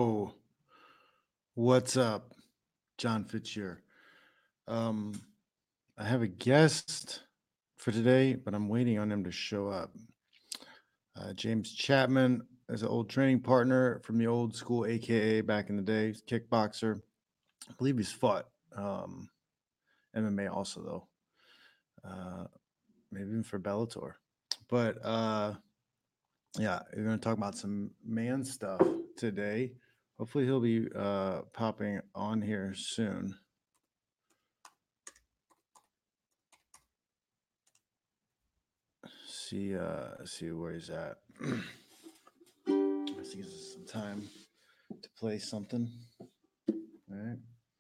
Yo, what's up? John Fitch here. Um, I have a guest for today, but I'm waiting on him to show up. James Chapman is an old training partner from the old school, aka back in the day, kickboxer. I believe he's fought MMA also, though. Maybe even for Bellator. But yeah, we're going to talk about some man stuff today. Hopefully, he'll be popping on here soon. See where he's at. Let's give us some time to play something. All right.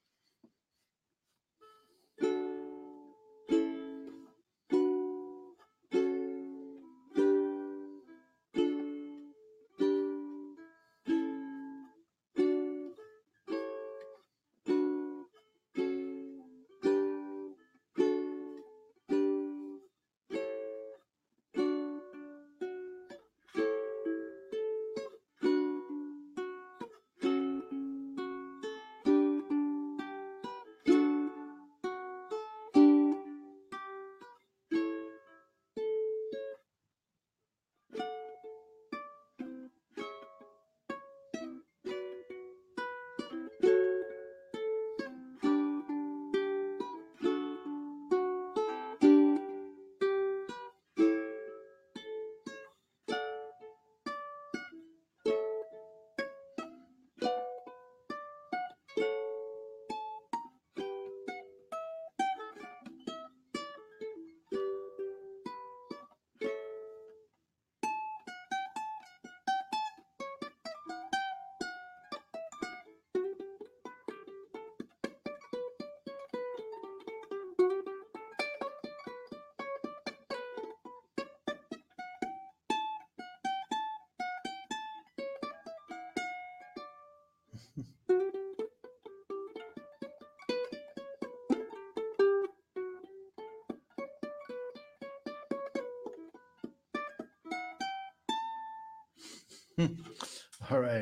All right.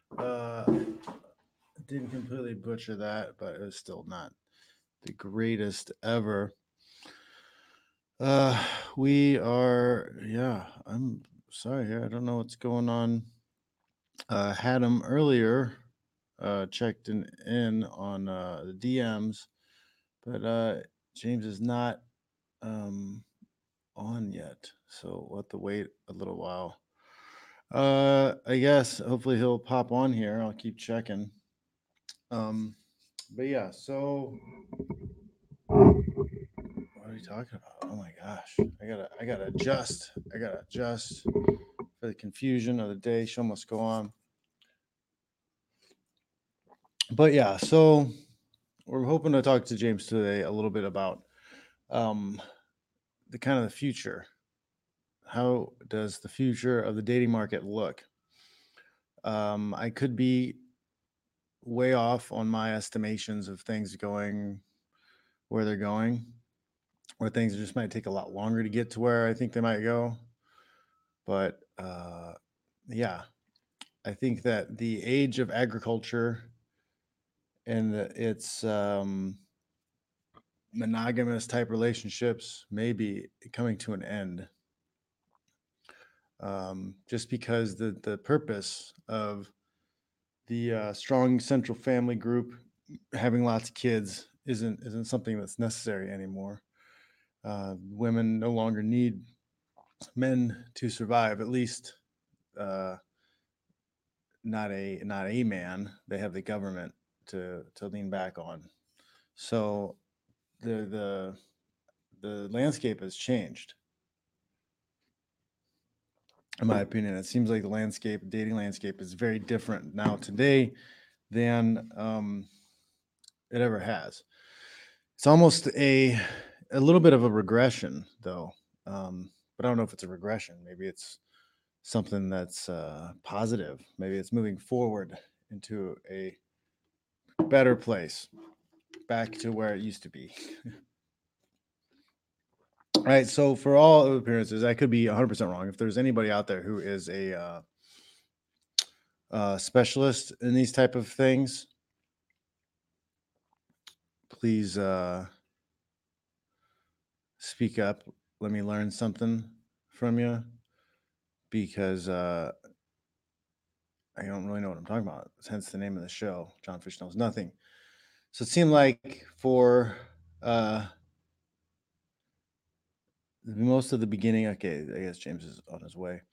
Didn't completely butcher that, but it was still not the greatest ever. Uh, we are, yeah, I'm sorry here. I don't know what's going on. Had him earlier, checked in on the DMs, but James is not um, on yet. So we'll have to wait a little while. I guess hopefully he'll pop on here. I'll keep checking. Um, but yeah, so what are we talking about? Oh my gosh. I gotta adjust. I gotta adjust for the confusion of the day. Show must go on. But yeah, so we're hoping to talk to James today a little bit about um the kind of the future. How does the future of the dating market look? I could be way off on my estimations of things going where they're going, or things just might take a lot longer to get to where I think they might go. But yeah, I think that the age of agriculture and its monogamous type relationships may be coming to an end. Just because the purpose of the strong central family group having lots of kids isn't something that's necessary anymore. Women no longer need men to survive. At least uh, not a man. They have the government to lean back on. So the the landscape has changed. In my opinion, it seems like the landscape, dating landscape, is very different now today than it ever has. It's almost a little bit of a regression, though. But I don't know if it's a regression. Maybe it's something that's positive. Maybe it's moving forward into a better place, back to where it used to be. All right. So, for all appearances, I could be 100% wrong. If there's anybody out there who is specialist in these type of things, please speak up. Let me learn something from you, because I don't really know what I'm talking about. Hence the name of the show. John Fish Knows Nothing. So it seemed like for most of the beginning, okay, I guess James is on his way.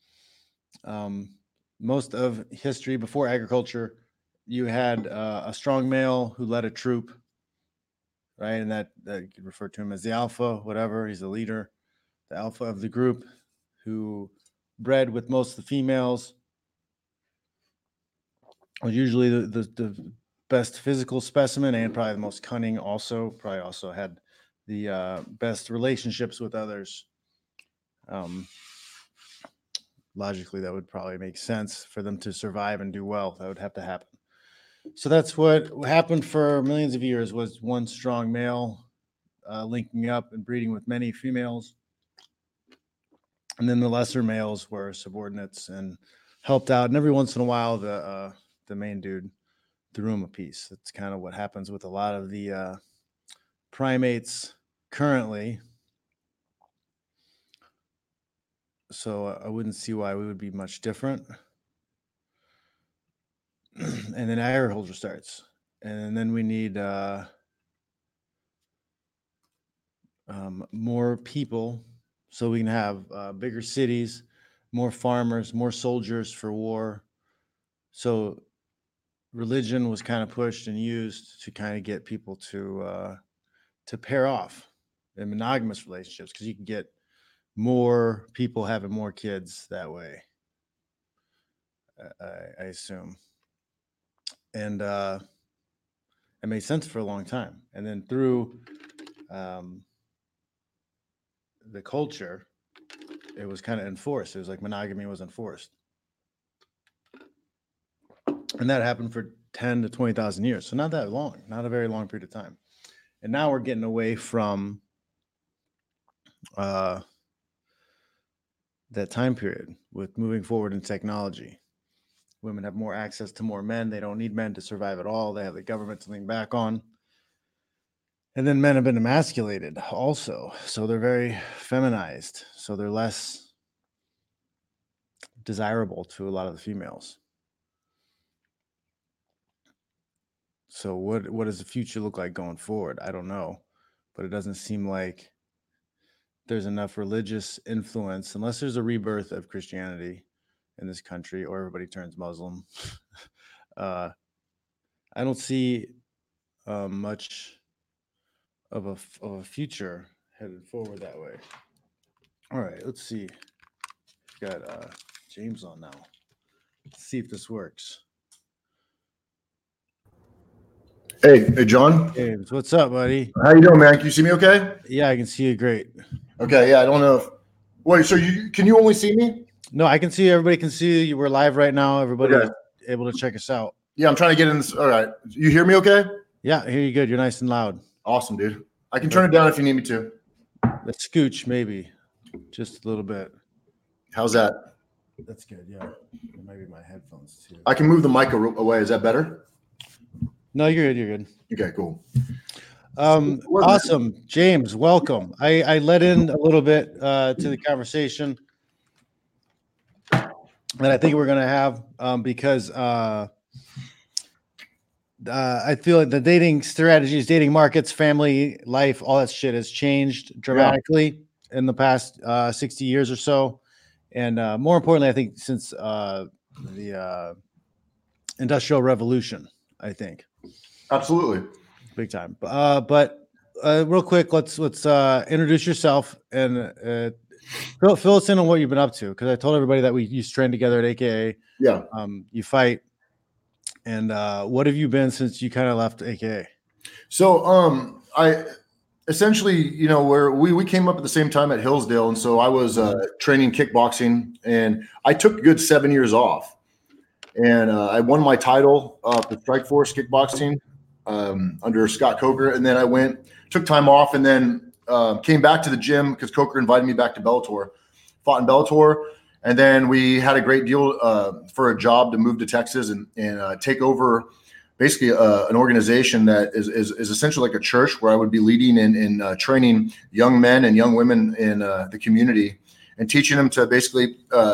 Most of history before agriculture, you had a strong male who led a troop, right? And that you could refer to him as the alpha, whatever. He's the leader, the alpha of the group, who bred with most of the females. Was usually the best physical specimen and probably the most cunning. Also, probably also had the best relationships with others. Logically, that would probably make sense for them to survive and do well. That would have to happen. So that's what happened for millions of years, was one strong male linking up and breeding with many females. And then the lesser males were subordinates and helped out. And every once in a while, the main dude threw him a piece. That's kind of what happens with a lot of the primates currently. So I wouldn't see why we would be much different. And then agriculture starts. And then we need more people so we can have bigger cities, more farmers, more soldiers for war. So religion was kind of pushed and used to kind of get people to pair off in monogamous relationships, because you can get more people having more kids that way. I assume. And it made sense for a long time. And then through the culture, it was kind of enforced. It was like monogamy was enforced. And that happened for 10 to 20,000 years. So not that long, not a very long period of time. And now we're getting away from that time period with moving forward in technology. Women have more access to more men. They don't need men to survive at all. They have the government to lean back on. And then men have been emasculated also. So they're very feminized. So they're less desirable to a lot of the females. So what does the future look like going forward? I don't know. But it doesn't seem like there's enough religious influence, unless there's a rebirth of Christianity in this country or everybody turns Muslim. I don't see much of a future headed forward that way. All right, let's see. We've got James on now. Let's see if this works. Hey, John. James, what's up, buddy? How you doing, man? Can you see me okay? Yeah, I can see you great. Okay, yeah, I don't know if... Wait, so can you only see me? No, I can see you. Everybody can see you. We're live right now. Everybody's able to check us out. Yeah, I'm trying to get in this. All right. You hear me okay? Yeah, I hear you good. You're nice and loud. Awesome, dude. I can turn it down if you need me to. Let's scooch, maybe. Just a little bit. How's that? That's good, yeah. Maybe my headphones, too. I can move the mic away. Is that better? No, you're good. You're good. Okay, cool. Awesome. James, welcome. I let in a little bit to the conversation that I think we're going to have because I feel like the dating strategies, dating markets, family life, all that shit has changed dramatically in the past 60 years or so. And more importantly, I think since the Industrial Revolution, I think. Absolutely. Big time. But real quick, let's introduce yourself and fill us in on what you've been up to. Because I told everybody that we used to train together at AKA. Yeah. You fight. And what have you been since you kind of left AKA? So I essentially, where we came up at the same time at Hillsdale. And so I was training kickboxing, and I took a good 7 years off. And I won my title for Strikeforce kickboxing under Scott Coker. And then I took time off, and then came back to the gym because Coker invited me back to Bellator, fought in Bellator. And then we had a great deal for a job to move to Texas and take over basically an organization that is essentially like a church, where I would be leading and training young men and young women in the community and teaching them to basically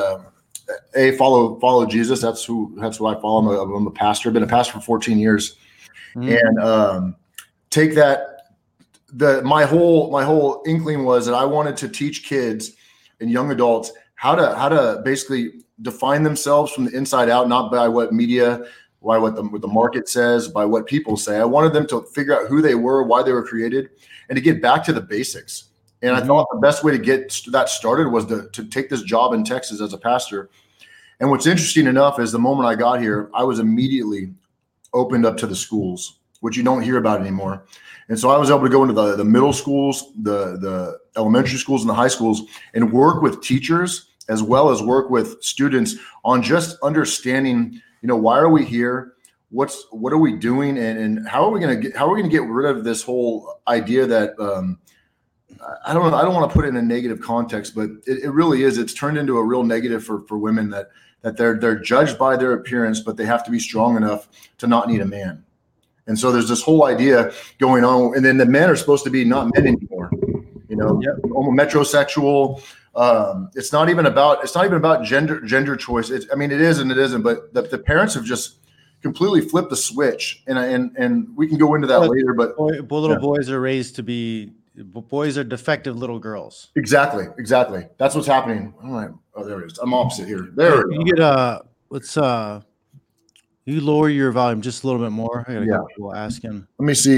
follow Jesus. That's who I follow. I'm a pastor. I've been a pastor for 14 years, and take that. My whole inkling was that I wanted to teach kids and young adults how to basically define themselves from the inside out, not by what media, by what the market says, by what people say. I wanted them to figure out who they were, why they were created, and to get back to the basics. And I thought the best way to get that started was to take this job in Texas as a pastor. And what's interesting enough is the moment I got here, I was immediately opened up to the schools, which you don't hear about anymore. And so I was able to go into the middle schools, the elementary schools, and the high schools, and work with teachers as well as work with students on just understanding, why are we here? What are we doing? And how are we going to get rid of this whole idea that, I don't want to put it in a negative context, but it really is. It's turned into a real negative for women that they're judged by their appearance, but they have to be strong enough to not need a man. And so there's this whole idea going on, and then the men are supposed to be not men anymore, metrosexual. It's not even about gender choice. It is and it isn't, but the parents have just completely flipped the switch, and we can go into that later. But boys are raised to be. Boys are defective little girls. Exactly. That's what's happening. All right. Oh, there it is. I'm opposite here. There. You get you lower your volume just a little bit more. I got a couple people asking. Let me see.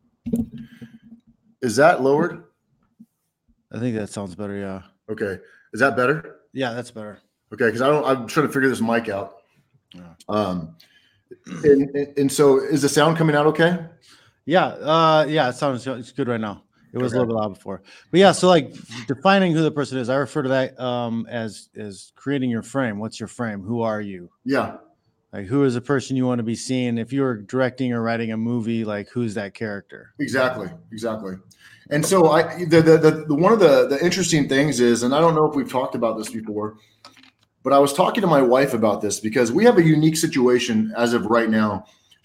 Is that lowered? I think that sounds better. Yeah. Okay. Is that better? Yeah, that's better. Okay, because I'm trying to figure this mic out. Yeah. And so is the sound coming out okay? Yeah. It's good right now. It was a little bit loud before, but yeah. So like defining who the person is, I refer to that as creating your frame. What's your frame? Who are you? Yeah. Like, who is the person you want to be seeing? If you were directing or writing a movie, like, who's that character? Exactly. And so one of the interesting things is, and I don't know if we've talked about this before, but I was talking to my wife about this because we have a unique situation as of right now.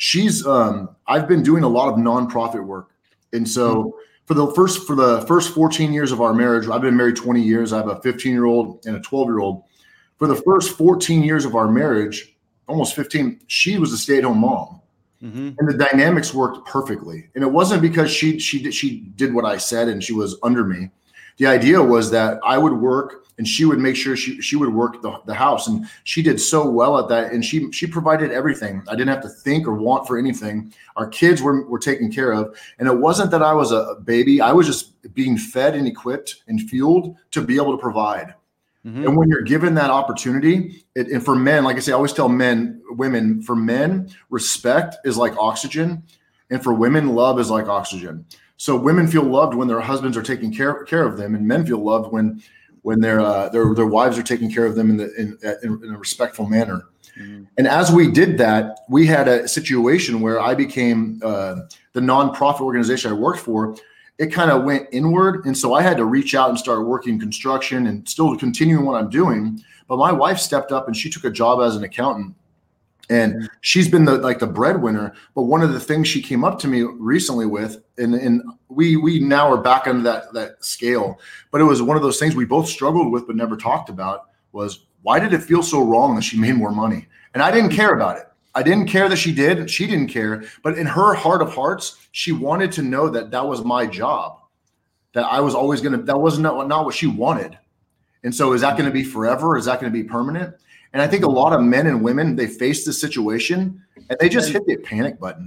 I've been doing a lot of nonprofit work. And so for the first 14 years of our marriage, I've been married 20 years. I have a 15-year-old and a 12-year-old. For the first 14 years of our marriage, almost 15, she was a stay-at-home mom. And the dynamics worked perfectly. And it wasn't because she did what I said and she was under me. The idea was that I would work and she would make sure she would work the house. And she did so well at that. And she provided everything. I didn't have to think or want for anything. Our kids were taken care of. And it wasn't that I was a baby. I was just being fed and equipped and fueled to be able to provide. And when you're given that opportunity, and for men, like I say, I always tell women, for men, respect is like oxygen. And for women, love is like oxygen. So women feel loved when their husbands are taking care of them, and men feel loved when their wives are taking care of them in a respectful manner. And as we did that, we had a situation where I became the nonprofit organization I worked for. It kind of went inward. And so I had to reach out and start working construction and still continuing what I'm doing. But my wife stepped up and she took a job as an accountant. And she's been the breadwinner. But one of the things she came up to me recently with, and we now are back on that scale. But it was one of those things we both struggled with but never talked about, was why did it feel so wrong that she made more money? And I didn't care about it. I didn't care that she did. She didn't care. But in her heart of hearts, she wanted to know that was my job, that I was always that wasn't not what she wanted. And so is that going to be forever? Is that going to be permanent? And I think a lot of men and women, they face this situation and they just hit the panic button.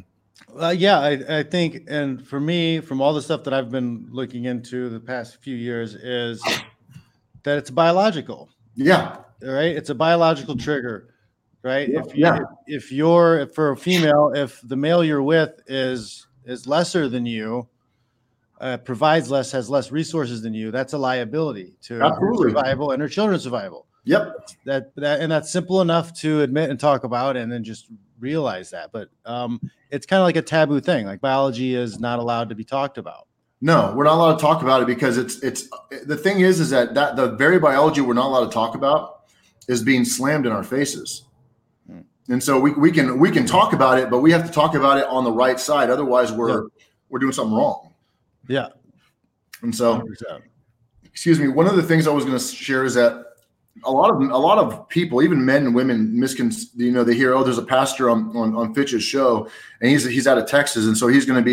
I think, and for me, from all the stuff that I've been looking into the past few years, is that it's biological. Yeah. Right. It's a biological trigger. Right. If you're for a female, if the male you're with is lesser than you, provides less, has less resources than you, that's a liability to her survival and her children's survival. Yep. That's simple enough to admit and talk about, and then just realize that. But it's kind of like a taboo thing. Like biology is not allowed to be talked about. No, we're not allowed to talk about it because it's the thing is that the very biology we're not allowed to talk about is being slammed in our faces. And so we can talk about it, but we have to talk about it on the right side. Otherwise we're doing something wrong. Yeah. And so 100%. Excuse me. One of the things I was going to share is that a lot of people, even men and women, they hear, oh, there's a pastor on Fitch's show, and he's out of Texas, and so he's going to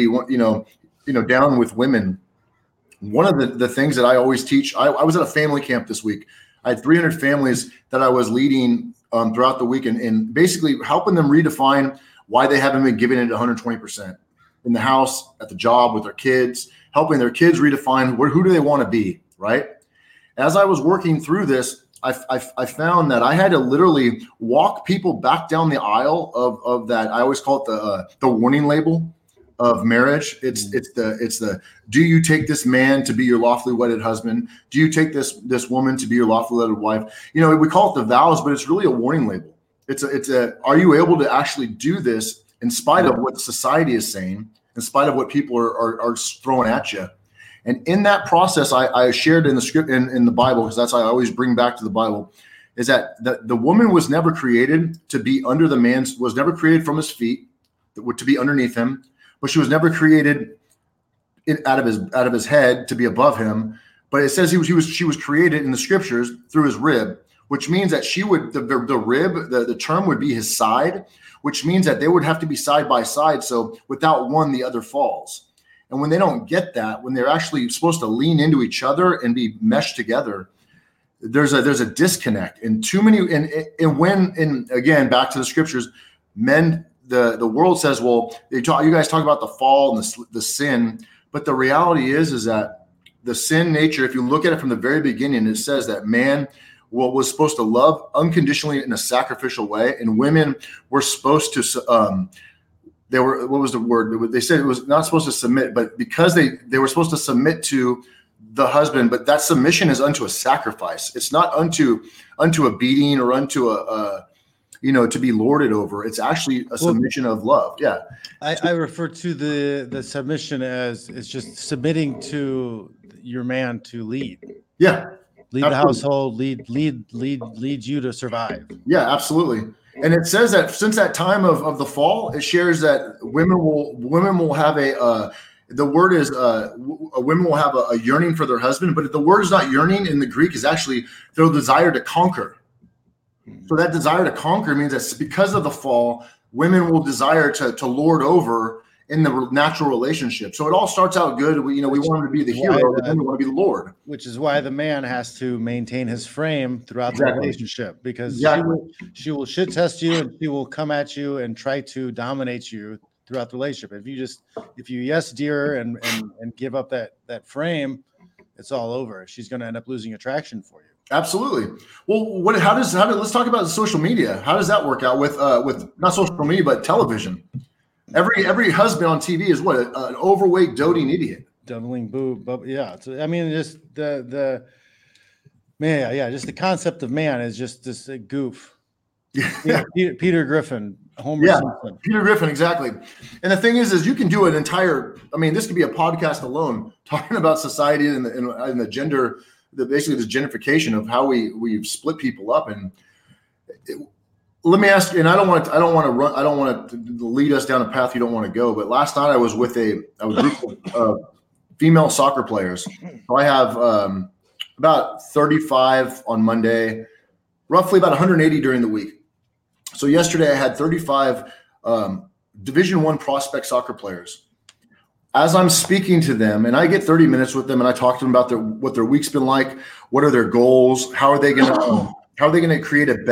be down with women. One of the things that I always teach, I was at a family camp this week. I had 300 families that I was leading throughout the week, and basically helping them redefine why they haven't been giving it 120% in the house, at the job, with their kids, helping their kids redefine who do they want to be, right? As I was working through this, I found that I had to literally walk people back down the aisle of that. I always call it the warning label of marriage. It's the do you take this man to be your lawfully wedded husband? Do you take this woman to be your lawfully wedded wife? We call it the vows, but it's really a warning label. It's a are you able to actually do this in spite of what society is saying, in spite of what people are throwing at you? And in that process, I shared in the script in the Bible, because that's I always bring back to the Bible, is that the woman was never created to be under the man's, was never created from his feet, to be underneath him, but she was never created out of his head to be above him. But it says she was created in the scriptures through his rib, which means that she would the rib, the term would be his side, which means that they would have to be side by side. So without one, the other falls. And when they don't get that, when they're actually supposed to lean into each other and be meshed together, there's a disconnect. And too many, and again, back to the scriptures, men, the world says, well, you guys talk about the fall and the sin, but the reality is that the sin nature, if you look at it from the very beginning, it says that man was supposed to love unconditionally in a sacrificial way, and women were supposed to they were, what was the word? They said it was not supposed to submit, but because they were supposed to submit to the husband, but that submission is unto a sacrifice. It's not unto a beating or unto to be lorded over. It's actually a submission of love. Yeah. I refer to the submission as it's just submitting to your man to lead. Yeah. Lead the household, lead you to survive. Yeah, absolutely. And it says that since that time of the fall, it shares that women will have the word is women will have a yearning for their husband, but the word is not yearning in the Greek, is actually their desire to conquer. So that desire to conquer means that because of the fall, women will desire to lord over in the natural relationship. So it all starts out good. We want him to be the hero, but then we want to be the Lord. Which is why the man has to maintain his frame throughout the relationship, because she will shit test you, and she will come at you and try to dominate you throughout the relationship. If you yes dear and give up that frame, it's all over. She's going to end up losing attraction for you. Absolutely. Well, let's talk about social media. How does that work out with not social media, but television? Every husband on TV is what, an overweight, doting idiot. Doubling boob. Yeah. I mean, just the man. Yeah. Just the concept of man is just this goof. Yeah. Peter Griffin, Homer Simpson. Peter Griffin, exactly. And the thing is you can do an entire. I mean, this could be a podcast alone talking about society and the gender, basically this gentrification of how we've split people up. And let me ask you, and I don't want to lead us down a path you don't want to go. But last night I was with a group of female soccer players. So I have about 35 on Monday, roughly about 180 during the week. So yesterday I had 35 Division I prospect soccer players. As I'm speaking to them, and I get 30 minutes with them, and I talk to them about what their week's been like, what are their goals, how are they going to create a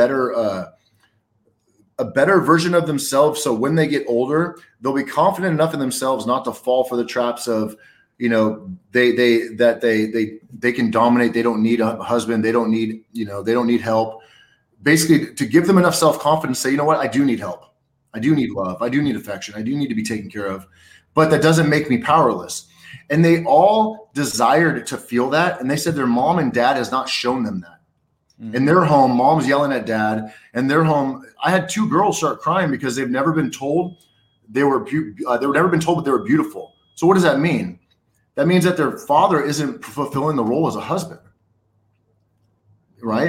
better version of themselves, so when they get older, they'll be confident enough in themselves not to fall for the traps of, they can dominate. They don't need a husband. They don't need help. Basically, to give them enough self-confidence, say, you know what, I do need help. I do need love. I do need affection. I do need to be taken care of. But that doesn't make me powerless. And they all desired to feel that. And they said their mom and dad has not shown them that. Mm-hmm. In their home, mom's yelling at dad. In their home, I had 2 girls start crying because they've never been told they were never been told that they were beautiful. So what does that mean? That means that their father isn't fulfilling the role as a husband. Right?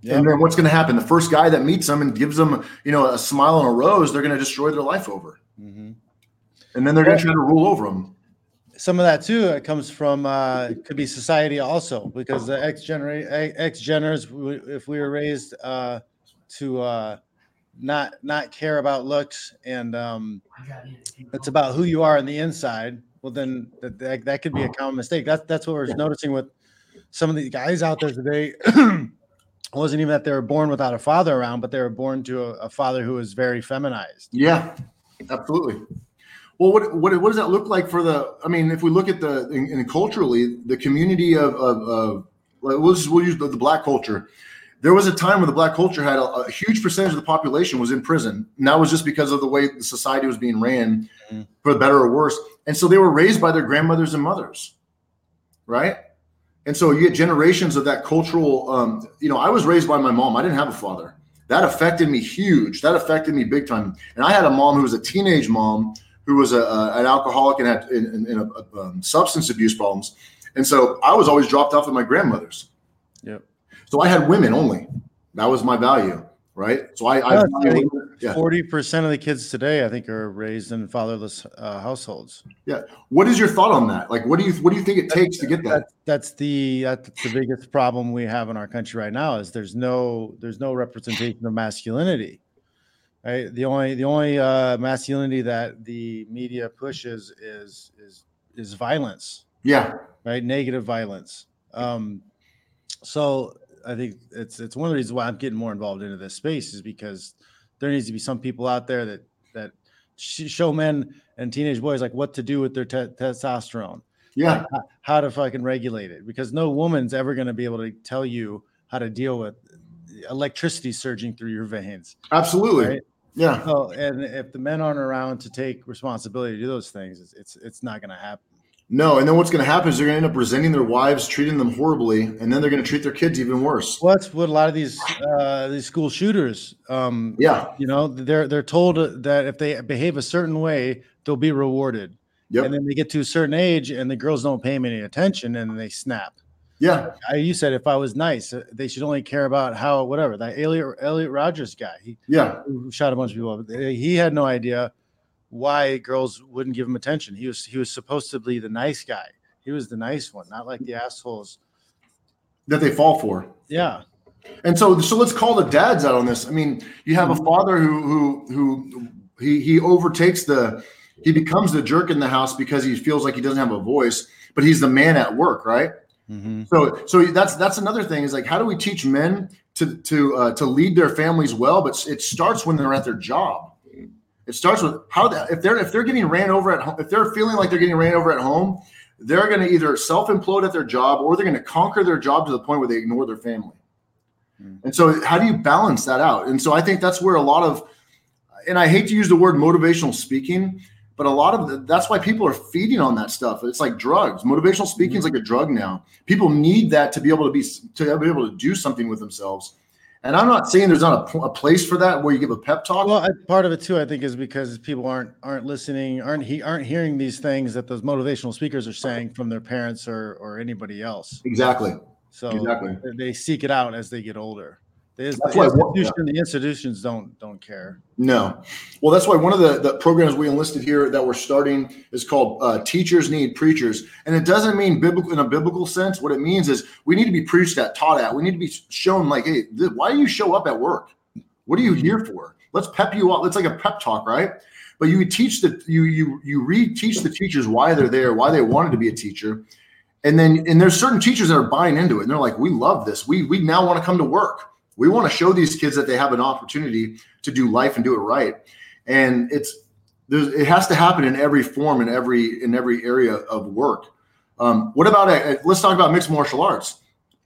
Yep. And then what's going to happen? The first guy that meets them and gives them, a smile and a rose, they're going to destroy their life over. Mm-hmm. And then they're going to try to rule over them. Some of that too, it comes from could be society also, because the X geners, if we were raised to not care about looks, and it's about who you are on the inside, well then that could be a common mistake. That's what we're noticing with some of the guys out there today. It wasn't even that they were born without a father around, but they were born to a father who was very feminized. Yeah, absolutely. Well, what does that look like for if we look at and culturally, the community of we'll use the black culture. There was a time when the black culture had a huge percentage of the population was in prison. And that was just because of the way the society was being ran, for better or worse. And so they were raised by their grandmothers and mothers, right? And so you get generations of that cultural, I was raised by my mom. I didn't have a father. That affected me huge. That affected me big time. And I had a mom who was a teenage mom who was an alcoholic and had substance abuse problems. And so I was always dropped off at my grandmother's. Yep. So I had women only. That was my value, right? So I 40% of the kids today, I think, are raised in fatherless households. Yeah. What is your thought on that? Like, what do you think it takes to get that? That's the biggest problem we have in our country right now, is there's no representation of masculinity. Right. The only masculinity that the media pushes is violence. Yeah. Right. Negative violence. So I think it's one of the reasons why I'm getting more involved into this space, is because there needs to be some people out there that show men and teenage boys like what to do with their testosterone. Yeah. Like how to fucking regulate it, because no woman's ever going to be able to tell you how to deal with electricity surging through your veins. Absolutely. Right? Yeah. So, and if the men aren't around to take responsibility to do those things, it's not going to happen. No, and then what's going to happen is they're going to end up resenting their wives, treating them horribly, and then they're going to treat their kids even worse. Well, that's what a lot of these school shooters. They're told that if they behave a certain way, they'll be rewarded. Yep. And then they get to a certain age, and the girls don't pay them any attention, and they snap. Yeah. You said if I was nice, they should only care about how whatever. That Elliot Rogers guy, who shot a bunch of people up. He had no idea why girls wouldn't give him attention. He was supposed to be the nice guy. He was the nice one, not like the assholes that they fall for. Yeah. And so let's call the dads out on this. I mean, you have a father who he overtakes he becomes the jerk in the house because he feels like he doesn't have a voice, but he's the man at work, right? Mm-hmm. So that's another thing, is like, how do we teach men to lead their families well? But it starts when they're at their job. It starts with if they're getting ran over at home, if they're feeling like they're getting ran over at home, they're going to either self-implode at their job, or they're going to conquer their job to the point where they ignore their family. And so how do you balance that out? And so I think that's where a lot of, and I hate to use the word motivational speaking, but a lot of that's why people are feeding on that stuff. It's like drugs. Motivational speaking is like a drug now. People need that to be able to do something with themselves. And I'm not saying there's not a place for that where you give a pep talk. Well, part of it too, I think, is because people aren't listening, aren't hearing these things that those motivational speakers are saying from their parents or anybody else. Exactly. So they seek it out as they get older. The institutions don't care. No. Well, that's why one of the programs we enlisted here that we're starting is called Teachers Need Preachers. And it doesn't mean biblical in a biblical sense. What it means is we need to be preached at, taught at. We need to be shown like, hey, why do you show up at work? What are you here for? Let's pep you up. It's like a pep talk, right? But you teach you reteach the teachers why they're there, why they wanted to be a teacher. And there's certain teachers that are buying into it. And they're like, we love this. We now want to come to work. We want to show these kids that they have an opportunity to do life and do it right. And it has to happen in every form, in every area of work. What about let's talk about mixed martial arts.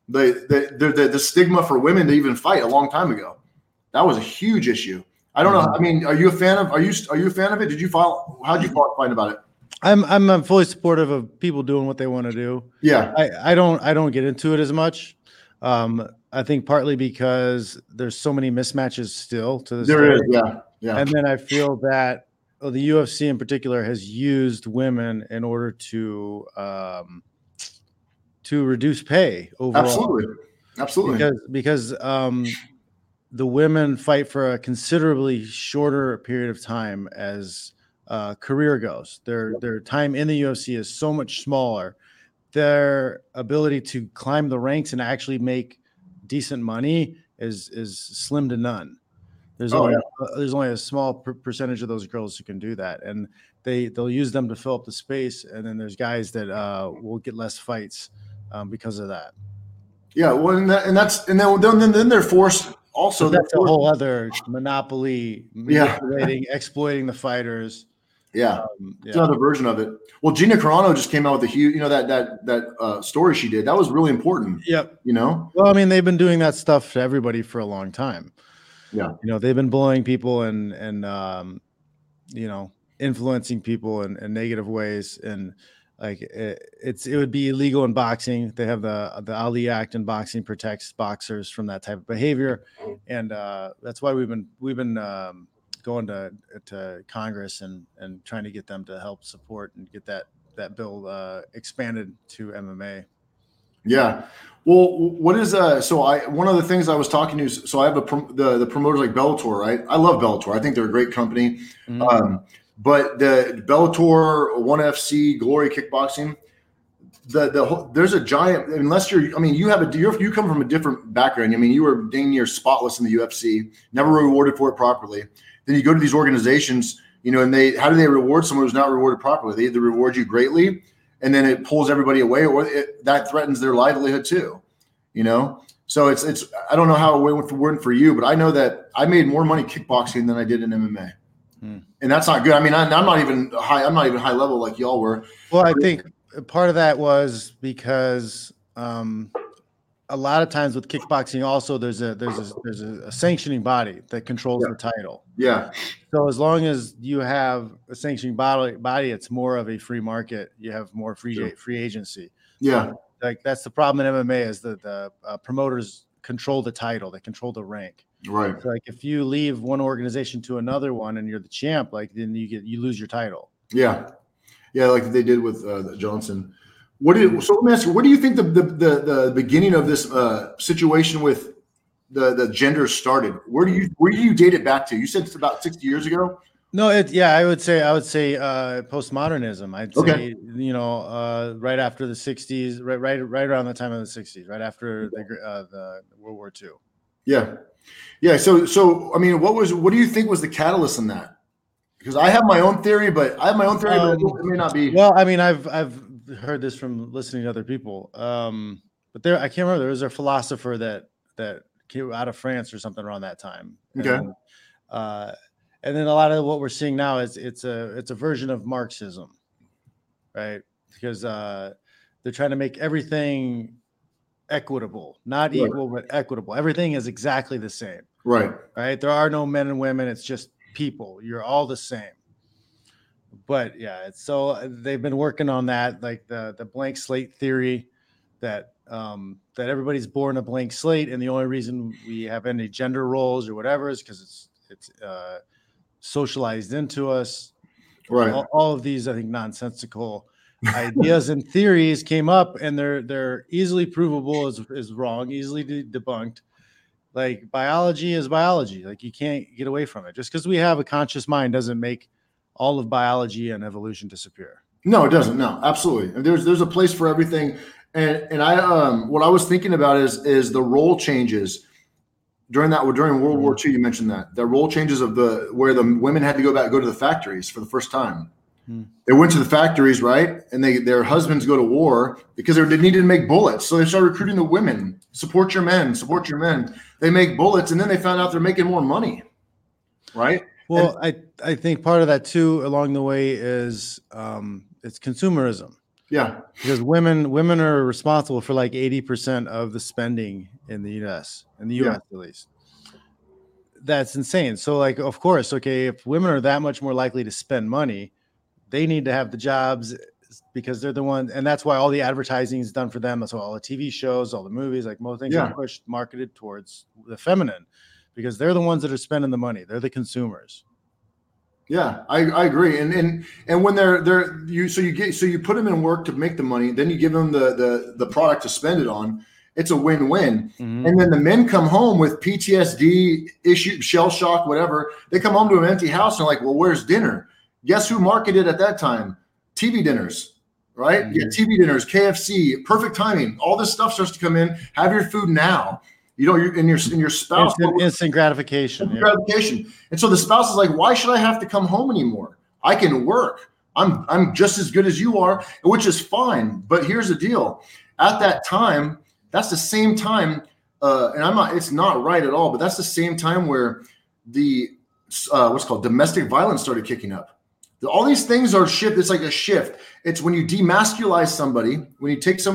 The stigma for women to even fight a long time ago. That was a huge issue. I don't know. I mean, are you a fan of it? Did you follow? How'd you find about it? I'm fully supportive of people doing what they want to do. Yeah. I don't get into it as much. I think partly because there's so many mismatches still to this. There is, yeah. And then I feel that the UFC in particular has used women in order to reduce pay overall. Absolutely. because the women fight for a considerably shorter period of time as career goes. Their time in the UFC is so much smaller. Their ability to climb the ranks and actually make decent money is slim to none. There's Oh only yeah. there's only a small percentage of those girls who can do that, and they'll use them to fill up the space. And then there's guys that will get less fights because of that. Yeah. Well, and then they're forced also. But that's a whole other monopoly, Yeah. manipulating, exploiting the fighters. Yeah. It's another version of it. Well, Gina Carano just came out with a huge, that story she did. That was really important. Yep. You know? Well, I mean, they've been doing that stuff to everybody for a long time. Yeah. You know, they've been bullying people and influencing people in negative ways. And like it would be illegal in boxing. They have the Ali Act in boxing protects boxers from that type of behavior. And that's why we've been going to Congress and trying to get them to help support and get that bill expanded to MMA. Yeah. Well, what is one of the things I was talking to, so I have the promoters like Bellator, right? I love Bellator. I think they're a great company. Mm-hmm. But the Bellator, ONE FC, Glory Kickboxing, there's a giant, unless you come from a different background. I mean, you were dang near spotless in the UFC, never rewarded for it properly. Then you go to these organizations, and how do they reward someone who's not rewarded properly? They either reward you greatly, and then it pulls everybody away, or that threatens their livelihood too. So it's I don't know how it went for you, but I know that I made more money kickboxing than I did in MMA, and that's not good. I mean, I'm not even high level like y'all were. Well, I think part of that was because a lot of times with kickboxing, also there's a sanctioning body that controls the title. Yeah. So as long as you have a sanctioning body, it's more of a free market. You have more free agency. Yeah. Like that's the problem in MMA is that the promoters control the title, they control the rank. Right. So like if you leave one organization to another one and you're the champ, like then you lose your title. Yeah. Yeah, like they did with Johnson. So let me ask you, what do you think the beginning of this situation with the gender started? Where do you date it back to? You said it's about 60 years ago. No, I would say postmodernism. I'd say right after the 60s, right around the time of the 60s, right after the World War II. Yeah, yeah. So I mean, what do you think was the catalyst in that? Because I have my own theory, but it may not be. Well, I mean, I've heard this from listening to other people, but I can't remember. There was a philosopher that came out of France or something around that time. Okay. And then a lot of what we're seeing now is it's a version of Marxism, right? Because they're trying to make everything equitable, not equal, but equitable. Everything is exactly the same. Right. Right. There are no men and women. It's just people. You're all the same. But yeah, so they've been working on that, like the blank slate theory that everybody's born a blank slate. And the only reason we have any gender roles or whatever is because it's socialized into us. Right. All of these, I think, nonsensical ideas and theories came up, and they're easily provable as wrong, easily debunked. Like biology is biology. Like you can't get away from it. Just because we have a conscious mind doesn't make all of biology and evolution disappear. No, it doesn't. No, absolutely. There's a place for everything. And I what I was thinking about is the role changes during World War II. You mentioned that the role changes of where the women had to go to the factories for the first time. They went to the factories, right? And their husbands go to war because they needed to make bullets. So they started recruiting the women. Support your men. Support your men. They make bullets, and then they found out they're making more money, right? Well, I think part of that too, along the way, is it's consumerism. Yeah, because women are responsible for like 80% of the spending in the U.S. at least. That's insane. So, like, of course, okay, if women are that much more likely to spend money, they need to have the jobs because they're the ones, and that's why all the advertising is done for them. That's why all the TV shows, all the movies, like most things are marketed towards the feminine because they're the ones that are spending the money. They're the consumers. Yeah, I agree. And when you put them in work to make the money, then you give them the product to spend it on. It's a win-win. Mhm. And then the men come home with PTSD, issue, shell shock, whatever. They come home to an empty house and are like, well, where's dinner? Guess who marketed at that time? TV dinners, right? Mhm. Yeah, TV dinners, KFC, perfect timing. All this stuff starts to come in. Have your food now. You know, your spouse. Instant gratification. Instant gratification. And so the spouse is like, why should I have to come home anymore? I can work. I'm just as good as you are, which is fine. But here's the deal. At that time, that's the same time, and it's not right at all, but that's the same time where the what's called domestic violence started kicking up. All these things are shift. It's like a shift. It's when you demasculize somebody, when you take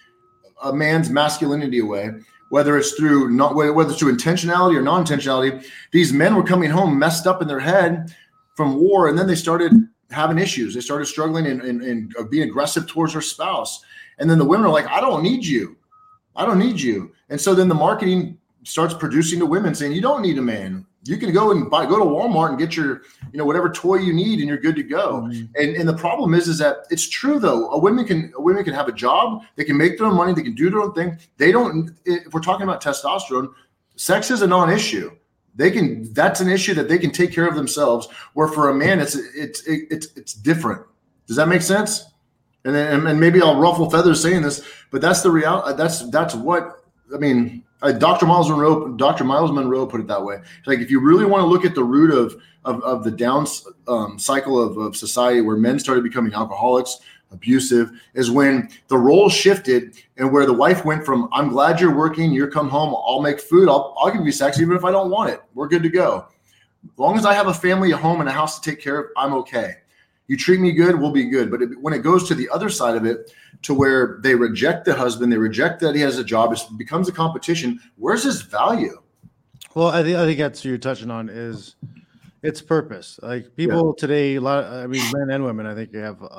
a man's masculinity away, whether it's through intentionality or non-intentionality. These men were coming home messed up in their head from war, and then they started having issues. They started struggling and being aggressive towards their spouse. And then the women are like, I don't need you. I don't need you. And so then the marketing starts producing the women saying, you don't need a man. You can go to Walmart and get your, whatever toy you need and you're good to go. Mm-hmm. And the problem is that it's true though. A women can have a job. They can make their own money. They can do their own thing. They don't, if we're talking about testosterone, sex is a non-issue. That's an issue that they can take care of themselves. Where for a man, it's different. Does that make sense? And maybe I'll ruffle feathers saying this, but that's the reality. That's what I mean. Dr. Miles Monroe put it that way. Like if you really want to look at the root of the down cycle of society, where men started becoming alcoholics, abusive, is when the roles shifted and where the wife went from I'm glad you're working, you come home, I'll make food, I'll give you sex even if I don't want it. We're good to go. As long as I have a family, a home, and a house to take care of, I'm okay. You treat me good, we'll be good. But when it goes to the other side of it, to where they reject the husband, they reject that he has a job, it becomes a competition. Where's his value? Well, I think that's what you're touching on is its purpose. Like people today, men and women, I think you have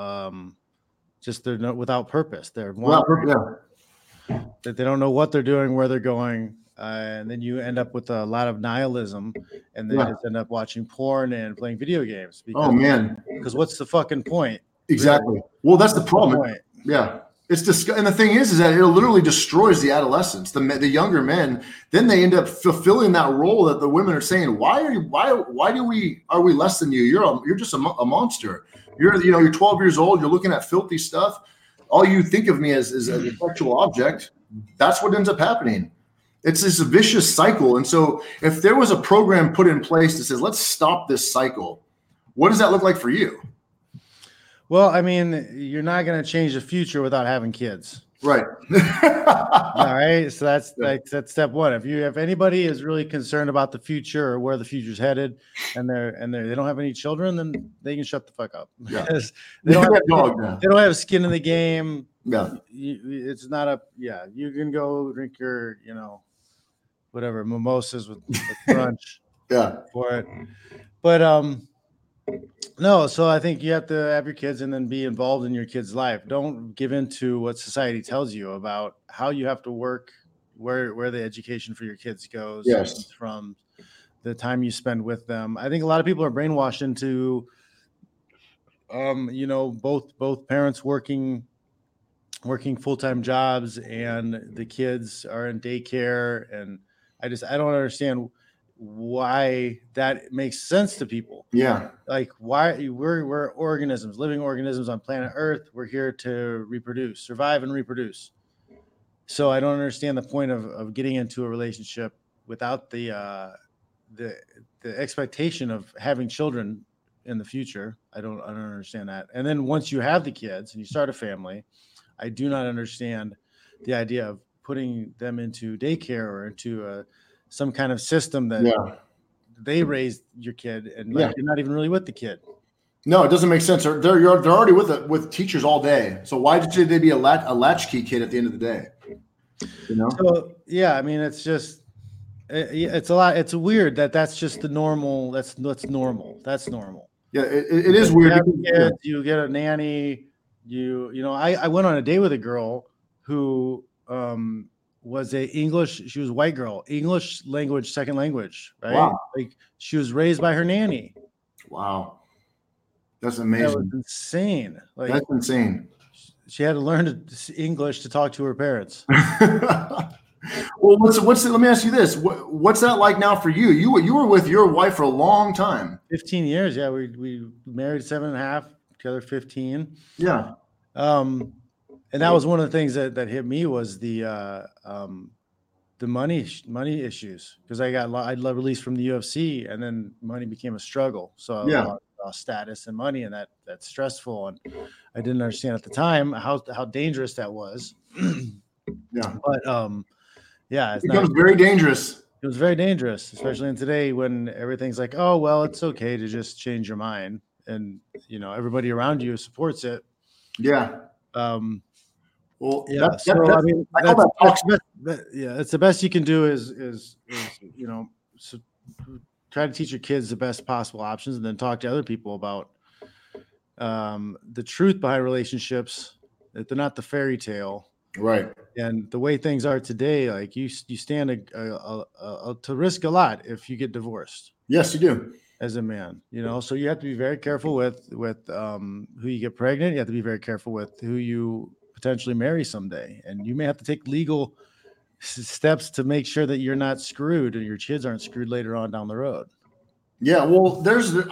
just they're not without purpose. They're that they don't know what they're doing, where they're going. And then you end up with a lot of nihilism, and then just end up watching porn and playing video games. Because what's the fucking point? Exactly. Really? Well, that's the problem. Yeah, it's and the thing is that it literally destroys the adolescents, the younger men. Then they end up fulfilling that role that the women are saying, "Why are we less than you? You're just a monster. You're 12 years old. You're looking at filthy stuff. All you think of me as is a sexual object." That's what ends up happening. It's this vicious cycle. And so if there was a program put in place that says, let's stop this cycle, what does that look like for you? Well, I mean, you're not going to change the future without having kids. Right. All right. So that's step one. If anybody is really concerned about the future or where the future's headed and they don't have any children, then they can shut the fuck up. Yeah. they don't have skin in the game. Yeah. It's not you can go drink your, whatever mimosas with brunch for it. But no, so I think you have to have your kids and then be involved in your kids' life. Don't give in to what society tells you about how you have to work, where the education for your kids goes from the time you spend with them. I think a lot of people are brainwashed into both parents working full-time jobs and the kids are in daycare, and I don't understand why that makes sense to people. Yeah. Like why we're organisms, living organisms on planet Earth. We're here to reproduce, survive and reproduce. So I don't understand the point of getting into a relationship without the expectation of having children in the future. I don't understand that. And then once you have the kids and you start a family, I do not understand the idea of putting them into daycare or into some kind of system that they raised your kid and you're not even really with the kid. No, it doesn't make sense. They're already with teachers all day. So why should they be a latchkey kid at the end of the day? So I mean, it's just it's a lot. It's weird that's just the normal. That's normal. That's normal. Yeah, it is weird. You get a nanny. I went on a date with a girl who was she was a white girl, English language, second language, right? Wow. Like she was raised by her nanny. Wow. That's amazing. That was insane. That's insane. she had to learn English to talk to her parents. Well, let me ask you this. What's that like now for you? You were with your wife for a long time. 15 years. Yeah. We married 7.5, together 15. Yeah. And that was one of the things that hit me was the money issues, because I released from the UFC, and then money became a struggle. So Yeah. I lost status and money, and that's stressful. And I didn't understand at the time how dangerous that was. Yeah. But yeah, it becomes very dangerous. It was very dangerous, especially in today when everything's like, oh, well, it's okay to just change your mind. And, everybody around you supports it. Yeah. Well, yeah. That's the best you can do is try to teach your kids the best possible options, and then talk to other people about the truth behind relationships, that they're not the fairy tale. Right. And the way things are today, like you stand to risk a lot if you get divorced. Yes, you do. As a man, so you have to be very careful with who you get pregnant. You have to be very careful with who you potentially marry someday, and you may have to take legal steps to make sure that you're not screwed and your kids aren't screwed later on down the road. Yeah, well,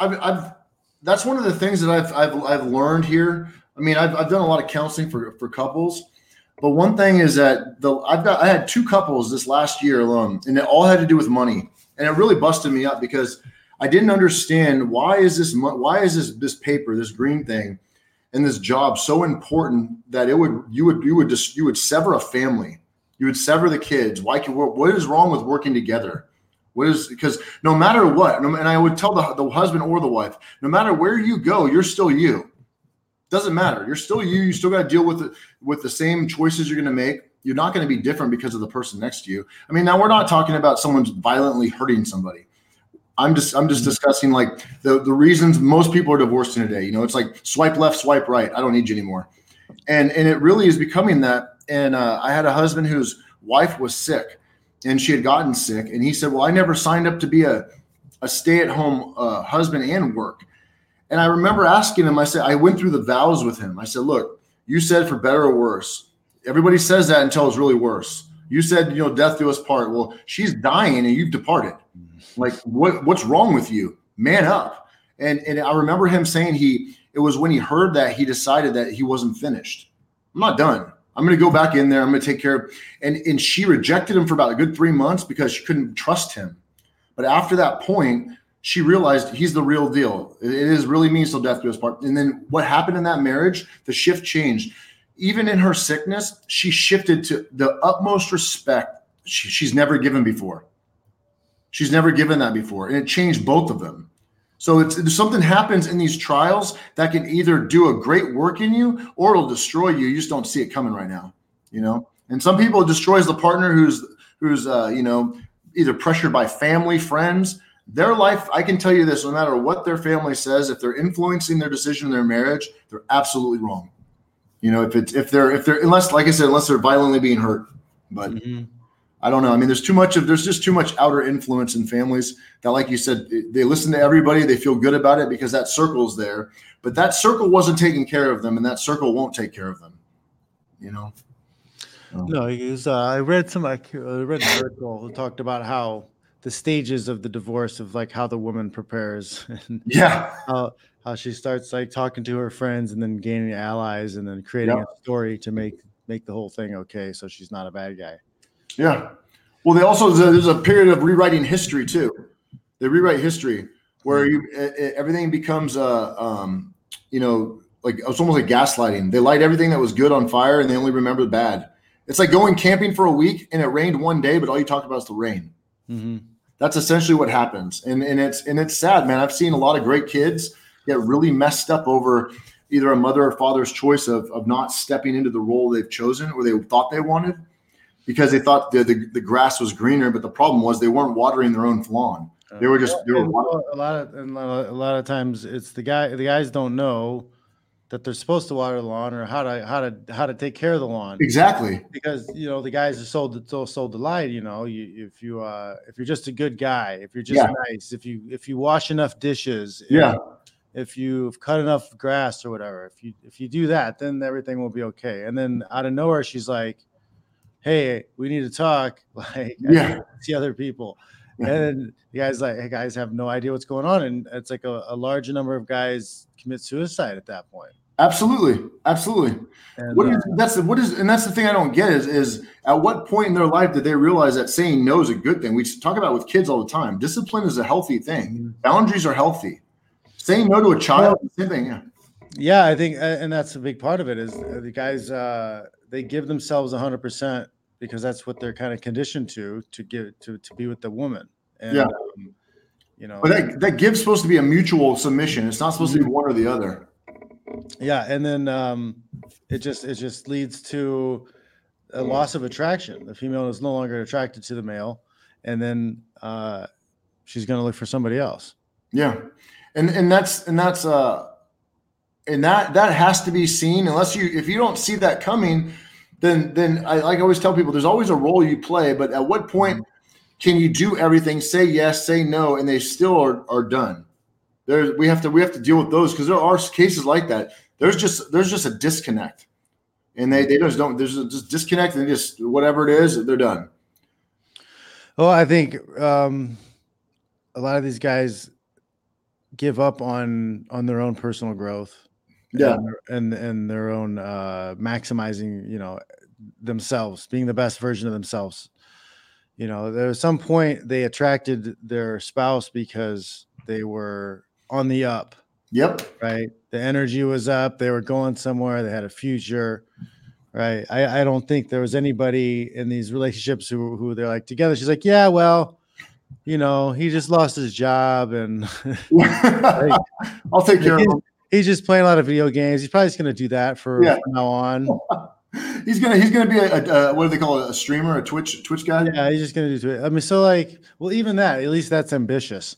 that's one of the things that I've learned here. I mean, I've done a lot of counseling for couples, but one thing is that I had 2 couples this last year alone, and it all had to do with money, and it really busted me up because I didn't understand why is this paper, this green thing, and this job so important that you would sever a family, you would sever the kids. What is wrong with working together? Because no matter what, and I would tell the husband or the wife, no matter where you go, you're still you. Doesn't matter. You're still you. You still got to deal with the same choices you're going to make. You're not going to be different because of the person next to you. I mean, now we're not talking about someone's violently hurting somebody. I'm just discussing like the reasons most people are divorcing today. It's like swipe left, swipe right. I don't need you anymore. And it really is becoming that. And I had a husband whose wife was sick, and she had gotten sick. And he said, well, I never signed up to be a stay-at-home husband and work. And I remember asking him, I went through the vows with him. I said, look, you said for better or worse. Everybody says that until it's really worse. You said, death do us part. Well, she's dying and you've departed. Like, what's wrong with you? Man up. And I remember him saying it was when he heard that he decided that he wasn't finished. I'm not done. I'm going to go back in there. I'm going to take care of. And she rejected him for about a good 3 months because she couldn't trust him. But after that point, she realized he's the real deal. It is really means till death do us part. And then what happened in that marriage, the shift changed. Even in her sickness, she shifted to the utmost respect she's never given before. She's never given that before. And it changed both of them. So if something happens in these trials that can either do a great work in you or it'll destroy you. You just don't see it coming right now, And some people, it destroys the partner who's either pressured by family, friends. Their life, I can tell you this, no matter what their family says, if they're influencing their decision in their marriage, they're absolutely wrong. If they're unless, like I said, unless they're violently being hurt. But I don't know. I mean, there's just too much outer influence in families that, like you said, they listen to everybody. They feel good about it because that circle's there, but that circle wasn't taking care of them, and that circle won't take care of them. No, I read an article that talked about how the stages of the divorce, of like how the woman prepares, and how she starts like talking to her friends and then gaining allies and then creating a story to make the whole thing okay, so she's not a bad guy. Yeah. Well, there's a period of rewriting history too. They rewrite history where everything becomes like it's almost like gaslighting. They light everything that was good on fire and they only remember the bad. It's like going camping for a week and it rained one day, but all you talk about is the rain. Mm-hmm. That's essentially what happens. And it's sad, man. I've seen a lot of great kids get really messed up over either a mother or father's choice of not stepping into the role they've chosen or they thought they wanted, because they thought the grass was greener, but the problem was they weren't watering their own lawn. They were a lot of times it's the guys don't know that they're supposed to water the lawn or how to take care of the lawn. Exactly. Because the guys are sold the lie. If you're just a good guy, if you're just nice, if you wash enough dishes, if you've cut enough grass or whatever, if you do that, then everything will be okay. And then out of nowhere, she's like, hey, we need to talk. Like, I need to see other people. And then the guy's like, hey, guys have no idea what's going on. And it's like a large number of guys commit suicide at that point. Absolutely. And that's the thing I don't get is at what point in their life did they realize that saying no is a good thing? We talk about it with kids all the time. Discipline is a healthy thing. Mm-hmm. Boundaries are healthy. Saying no to a child, same thing. Yeah, I think, and that's a big part of it is the guys, they give themselves 100% because that's what they're kind of conditioned to be with the woman. And, but that give's supposed to be a mutual submission. It's not supposed to be one or the other. Yeah, and then it just leads to a loss of attraction. The female is no longer attracted to the male, and then she's going to look for somebody else. Yeah, and that has to be seen. If you don't see that coming, then I always tell people, there's always a role you play. But at what point can you do everything, say yes, say no, and they still are done? We have to deal with those because there are cases like that. There's just a disconnect, and they just don't. There's just disconnect, and just whatever it is, they're done. Well, I think a lot of these guys give up on their own personal growth, and their own maximizing, themselves, being the best version of themselves. There was some point they attracted their spouse because they were on the up. Yep. Right. The energy was up. They were going somewhere. They had a future. Right. I don't think there was anybody in these relationships who they're like together. She's like, yeah, well, he just lost his job and like, I'll take care of him. He's just playing a lot of video games. He's probably just going to do that from now on. He's gonna be a what do they call it? A streamer, a Twitch guy. Yeah, he's just gonna do Twitch. I mean, so even that, at least that's ambitious.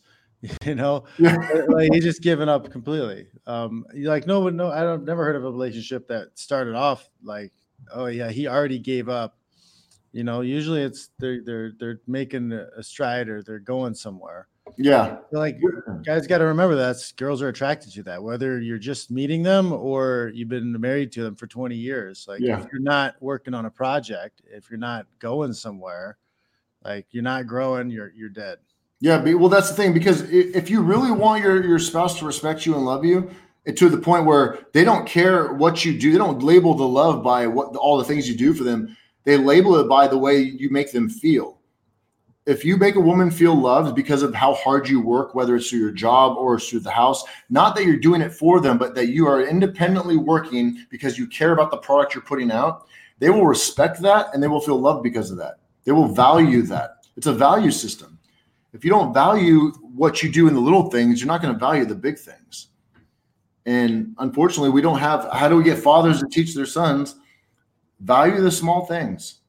Like he's just given up completely. No, I've never heard of a relationship that started off like, oh yeah, he already gave up. Usually it's they're making a stride or they're going somewhere. Yeah. Guys got to remember that girls are attracted to that, whether you're just meeting them or you've been married to them for 20 years. If you're not working on a project, if you're not going somewhere, you're not growing, you're dead. Yeah, well, that's the thing, because if you really want your spouse to respect you and love you to the point where they don't care what you do, they don't label the love by all the things you do for them. They label it by the way you make them feel. If you make a woman feel loved because of how hard you work, whether it's through your job or through the house, not that you're doing it for them, but that you are independently working because you care about the product you're putting out, they will respect that and they will feel loved because of that. They will value that. It's a value system. If you don't value what you do in the little things, you're not going to value the big things. And unfortunately, we don't have, how do we get fathers to teach their sons, value the small things?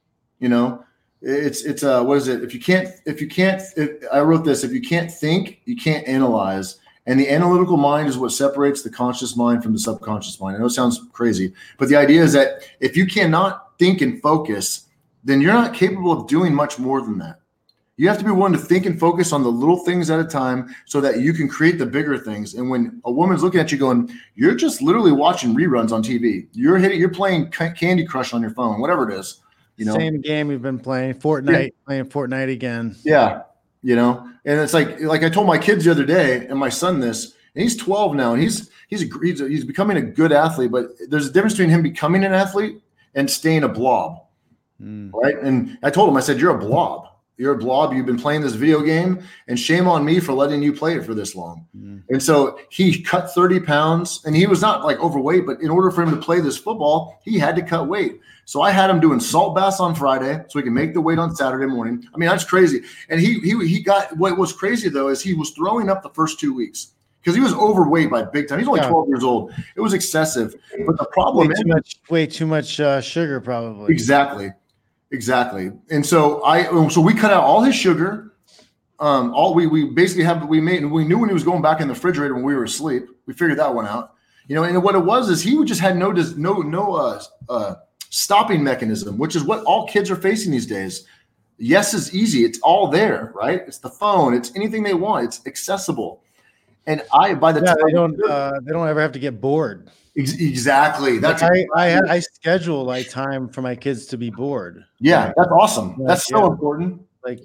It's what is it? I wrote this, if you can't think, you can't analyze. And the analytical mind is what separates the conscious mind from the subconscious mind. I know it sounds crazy, but the idea is that if you cannot think and focus, then you're not capable of doing much more than that. You have to be willing to think and focus on the little things at a time so that you can create the bigger things. And when a woman's looking at you going, you're just literally watching reruns on TV. You're playing Candy Crush on your phone, whatever it is. Same game we've been playing, Fortnite, playing Fortnite again. Yeah. And it's like I told my kids the other day and my son this, and he's 12 now, and he's becoming a good athlete, but there's a difference between him becoming an athlete and staying a blob. Right. And I told him, I said, you're a blob. You're a blob. You've been playing this video game, and shame on me for letting you play it for this long. And so he cut 30 pounds, and he was not overweight, but in order for him to play this football, he had to cut weight. So I had him doing salt baths on Friday so he can make the weight on Saturday morning. I mean, that's crazy. And he got, what was crazy though, is he was throwing up the first 2 weeks because he was overweight by big time. He's only 12 years old. It was excessive. But the problem is way too much sugar, probably. Exactly. And so we cut out all his sugar. We basically we knew when he was going back in the refrigerator when we were asleep. We figured that one out. And what it was is he just had no stopping mechanism, which is what all kids are facing these days. Yes is easy. It's all there, right? It's the phone. It's anything they want. It's accessible. And by the Yeah, time they don't ever have to get bored. exactly. That's Like I schedule like time for my kids to be bored. yeah, that's awesome. That's Yeah, so important. like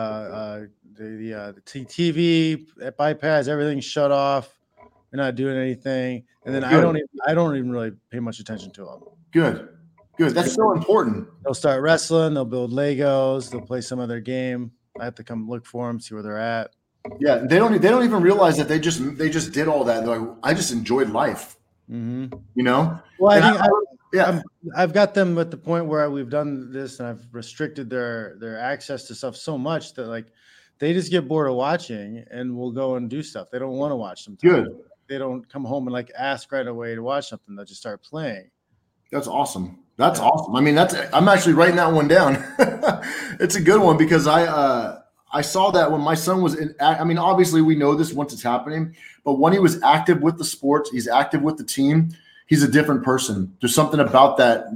the TV, iPads, everything's shut off. They're not doing anything, and then Good, I don't even really pay much attention to them. good, good. That's so important. They'll start wrestling. They'll build Legos. They'll play some other game. I have to come look for them, see where they're at. Yeah, they don't even realize that they just did all that. They're like, I just enjoyed life. Mm-hmm. You know? Well, And I've got them at the point where we've done this and I've restricted their access to stuff so much that like they just get bored of watching and will go and do stuff. They don't want to watch sometimes. Good. They don't come home and like ask right away to watch something. They'll just start playing. That's awesome. That's awesome. I mean, I'm actually writing that one down. It's a good one because I saw that when my son was in, I mean, obviously we know this once it's happening, but when he was active with the sports, he's active with the team, he's a different person. There's something about that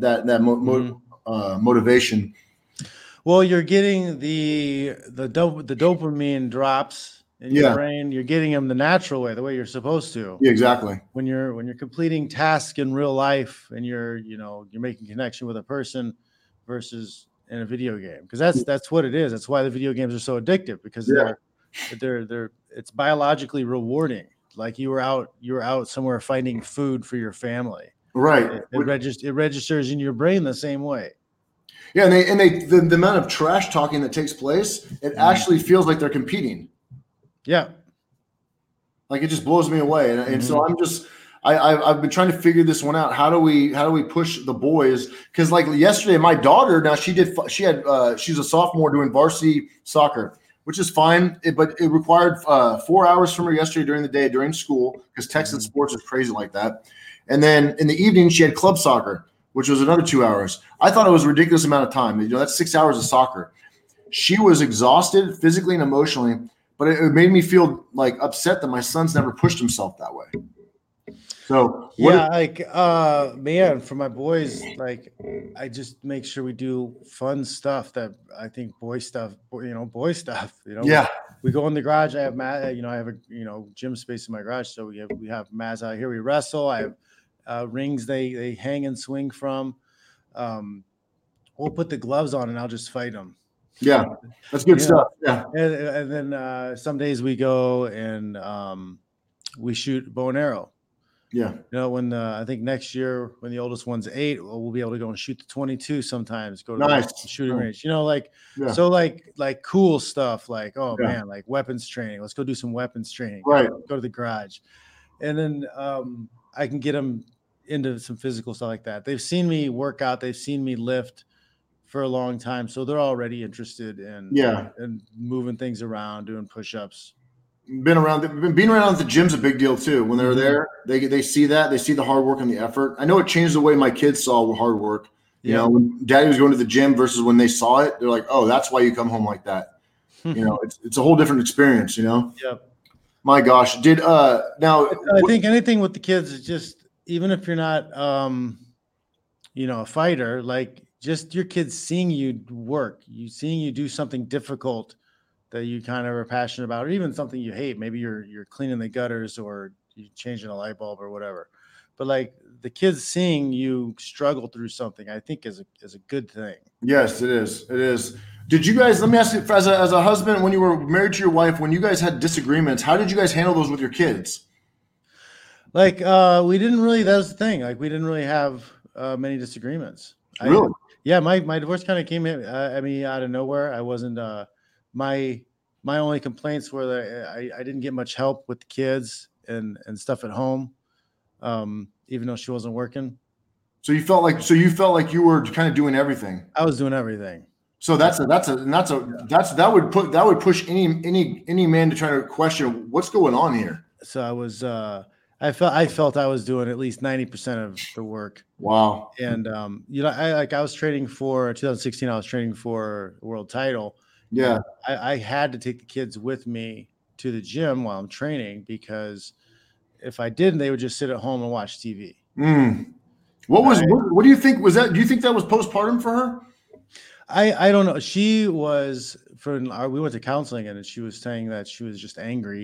motivation. Well, you're getting the dopamine drops in your brain. You're getting them the natural way, the way you're supposed to. Yeah, exactly. When you're completing tasks in real life and you're making connection with a person versus in a video game, because that's what it is. That's why the video games are so addictive, because they're it's biologically rewarding. Like you were out somewhere finding food for your family. Right. It registers in your brain the same way. Yeah, and the amount of trash talking that takes place, it actually feels like they're competing. Yeah. Like it just blows me away. And so I've been trying to figure this one out. How do we push the boys? Because like yesterday, my daughter, now she's a sophomore doing varsity soccer, which is fine. But it required 4 hours from her yesterday during the day, during school, because Texas sports is crazy like that. And then in the evening, she had club soccer, which was another 2 hours. I thought it was a ridiculous amount of time. That's 6 hours of soccer. She was exhausted physically and emotionally, but it made me feel like upset that my son's never pushed himself that way. So man, for my boys, like I just make sure we do fun stuff that I think boy stuff. Yeah. We go in the garage. I have I have a gym space in my garage, so we have mats out here. We wrestle. I have rings they hang and swing from. We'll put the gloves on and I'll just fight them. Yeah, that's good stuff. Yeah, and then some days we go and we shoot bow and arrow. Yeah. When I think next year when the oldest one's 8, we'll be able to go and shoot the 22 sometimes, go to the shooting range, so like cool stuff, like, man, like weapons training. Let's go do some weapons training. Right. Go to the garage. And then I can get them into some physical stuff like that. They've seen me work out. They've seen me lift for a long time. So they're already interested in moving things around, doing push-ups. Being around at the gym's a big deal too. When they're there, they see that, they see the hard work and the effort. I know it changed the way my kids saw hard work. When Daddy was going to the gym versus when they saw it, they're like, "Oh, that's why you come home like that." It's a whole different experience. Yeah. My gosh, now I think anything with the kids is just, even if you're not, a fighter, like just your kids seeing you work, seeing you do something difficult that you kind of are passionate about, or even something you hate. Maybe you're cleaning the gutters or you changing a light bulb or whatever. But like the kids seeing you struggle through something, I think is a good thing. Yes, it is. It is. Did you guys, let me ask you, as a husband, when you were married to your wife, when you guys had disagreements, how did you guys handle those with your kids? Like we didn't really, that was the thing. Like we didn't really have many disagreements. Really? My divorce kind of came at me out of nowhere. I wasn't, my only complaints were that I didn't get much help with the kids and stuff at home, even though she wasn't working. So you felt like you were kind of doing everything. I was doing everything. So that would push any man to try to question what's going on here. So I was I felt I was doing at least 90% of the work. Wow. And I was training for 2016. I was training for a world title. Yeah. I had to take the kids with me to the gym while I'm training, because if I didn't, they would just sit at home and watch TV. What do you think was that? Do you think that was postpartum for her? I don't know. She was we went to counseling, and she was saying that she was just angry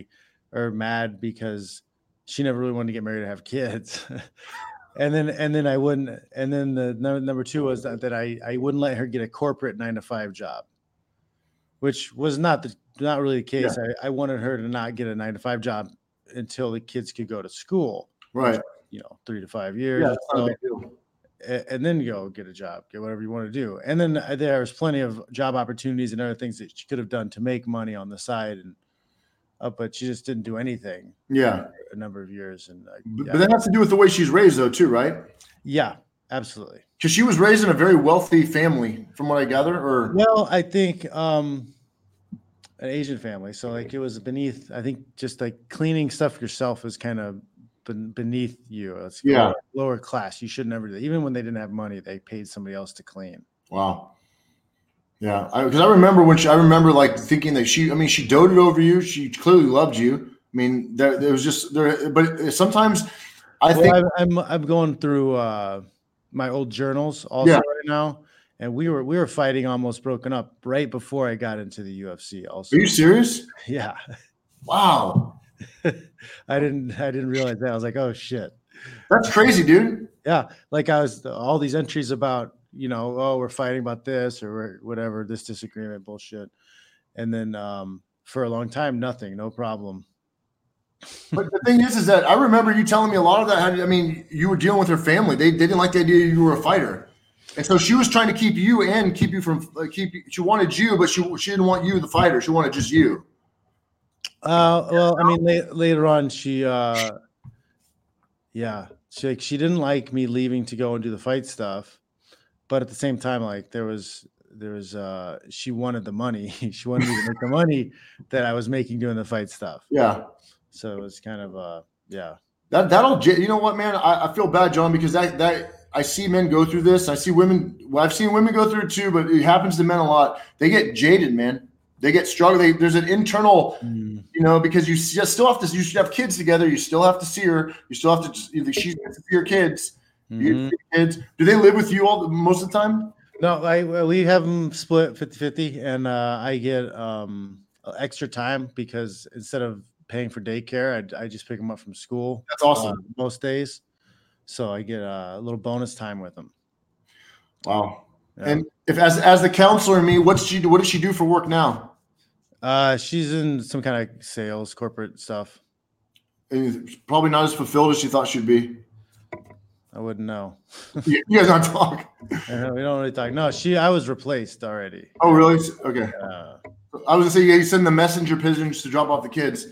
or mad because she never really wanted to get married to have kids. And then I wouldn't. And then the number two was that I wouldn't let her get a corporate 9 to 5 job, which was not really the case. Yeah. I wanted her to not get a 9 to 5 job until the kids could go to school, Right. 3 to 5 years. Yeah, or that's not a so, big deal. and then go get a job, get whatever you want to do. And then there was plenty of job opportunities and other things that she could have done to make money on the side, and but she just didn't do anything Yeah. for a number of years. And But that has to do with the way she's raised, though, too, right? yeah, absolutely. Because she was raised in a very wealthy family, from what I gather. Or Well, I think an Asian family, so like it was beneath. I think just like cleaning stuff yourself is kind of beneath you. It's Yeah. lower class. You should never do that. Even when they didn't have money, they paid somebody else to clean. Wow. Yeah, because I remember I remember like thinking that she doted over you. She clearly loved you. I mean, there was just there, but sometimes I think I'm going through my old journals also right now, and we were fighting, almost broken up right before I got into the UFC. Also, Are you serious? Yeah. Wow. I didn't realize that. I was like, oh shit. That's crazy, dude. Yeah, like I was all these entries about, oh, we're fighting about this or whatever, this disagreement bullshit. And then for a long time, nothing, no problem. But the thing is that I remember you telling me a lot of that. I mean, you were dealing with her family. They didn't like the idea you were a fighter. And so she was trying to keep you and keep you from she wanted you, but she didn't want you, the fighter. She wanted just you. Well, I mean, later on, she didn't like me leaving to go and do the fight stuff, but at the same time, like there was she wanted the money. She wanted me to make the money that I was making doing the fight stuff. Yeah. So it was kind of yeah. That'll, you know what, man? I feel bad, John, because that I see men go through this. I see women. Well, I've seen women go through it too, but it happens to men a lot. They get jaded, man. They get struggling. There's an internal, because you still have to. You should have kids together. You still have to see her. You still have to. She's to see your kids. Your kids. Do they live with you most of the time? No, we have them split 50-50, and I get extra time because instead of paying for daycare, I just pick them up from school. That's awesome. Most days, so I get a little bonus time with them. Wow. Yeah. And if as the counselor in me, what does she do for work now? She's in some kind of sales, corporate stuff. And probably not as fulfilled as she thought she'd be. I wouldn't know. You guys don't talk. We don't really talk. No, I was replaced already. Oh, really? Okay. I was gonna say you send the messenger pigeons to drop off the kids.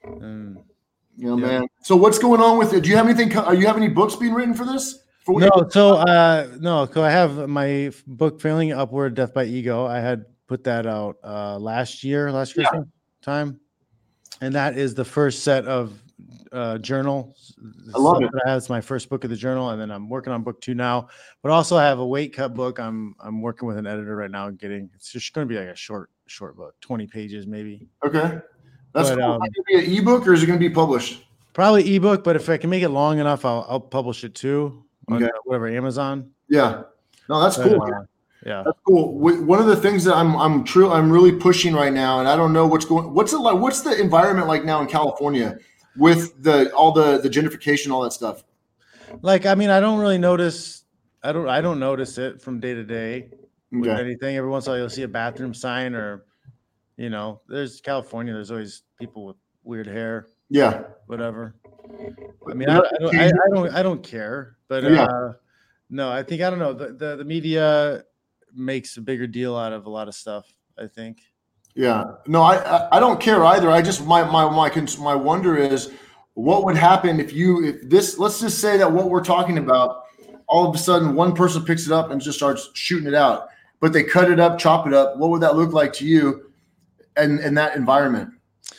Man. So what's going on with it? Do you have anything? You have any books being written for this? No. So I have my book, Failing Upward: Death by Ego. I had put that out last Christmas time, and that is the first set of journals. I love it. That's my first book of the journal, and then I'm working on book 2 now. But also I have a weight cut book. I'm working with an editor right now. It's just going to be like a short book, 20 pages maybe. Okay, that's cool. Is it going to be an ebook or is it going to be published? Probably ebook, but if I can make it long enough, I'll publish it too on whatever Amazon. Yeah, no, that's cool. Yeah, that's cool. One of the things that I'm really pushing right now, and I don't know what's it like. What's the environment like now in California with all the gentrification, all that stuff? Like, I mean, I don't really notice. I don't notice it from day to day with anything. Every once in a while, you'll see a bathroom sign, or there's California. There's always people with weird hair. Yeah, whatever. I mean, I don't care, but no, I think I don't know. The media makes a bigger deal out of a lot of stuff, I think. Yeah, no, I don't care either. I just my wonder is what would happen if let's just say that what we're talking about, all of a sudden one person picks it up and just starts shooting it out, but they cut it up, chop it up. What would that look like to you in that environment?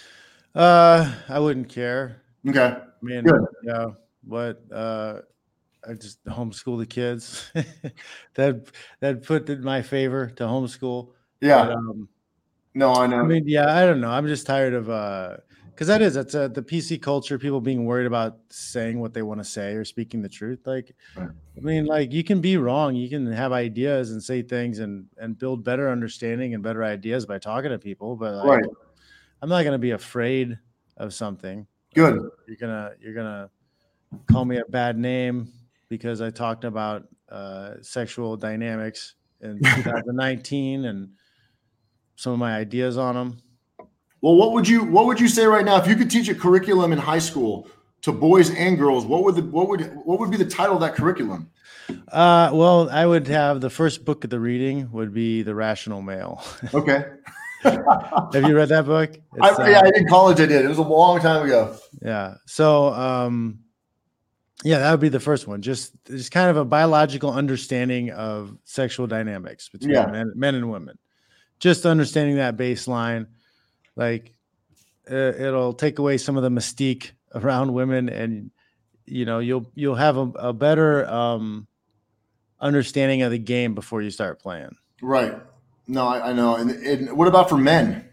I wouldn't care. Okay. I mean, but I just homeschool the kids. that put in my favor to homeschool. Yeah. But, no, I know. I mean, I don't know. I'm just tired of because that's the PC culture. People being worried about saying what they want to say or speaking the truth. Like, I mean, like you can be wrong. You can have ideas and say things and build better understanding and better ideas by talking to people. But I'm not going to be afraid of something. Good. You're gonna call me a bad name because I talked about sexual dynamics in 2019 and some of my ideas on them. Well, what would you say right now if you could teach a curriculum in high school to boys and girls? What would be the title of that curriculum? Well, I would have the first book of the reading would be The Rational Male. Okay. Have you read that book? Yeah, in college I did. It was a long time ago. Yeah. So, yeah, that would be the first one. Just kind of a biological understanding of sexual dynamics between men and women. Just understanding that baseline, like it'll take away some of the mystique around women, and you'll have a better understanding of the game before you start playing. Right. No, I know. And what about for men?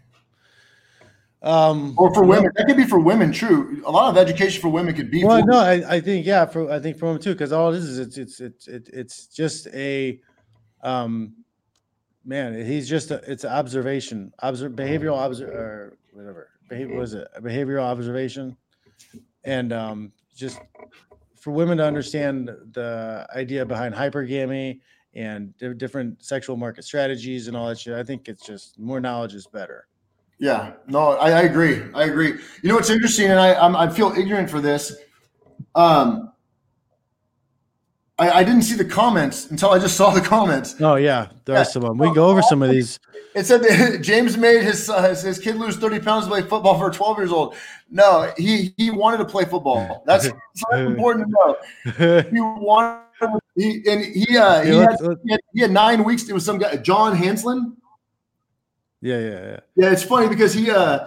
Or for women? That could be for women. True. A lot of education for women could be. Well, no, I think for women too, because all it is it's just a, man. He's just it's observation, behavioral or whatever. Was it a behavioral observation, and just for women to understand the idea behind hypergamy and different sexual market strategies and all that shit. I think it's just more knowledge is better. Yeah, no, I agree. I agree. You know what's interesting, and I feel ignorant for this. I didn't see the comments until I just saw the comments. Oh yeah, there are some of them. We can go over some of these. It said that James made his kid lose 30 pounds to play football for 12 years old. No, he wanted to play football. That's important to know. He wanted. He had 9 weeks. It was some guy, John Hanslin. Yeah. Yeah, it's funny because he had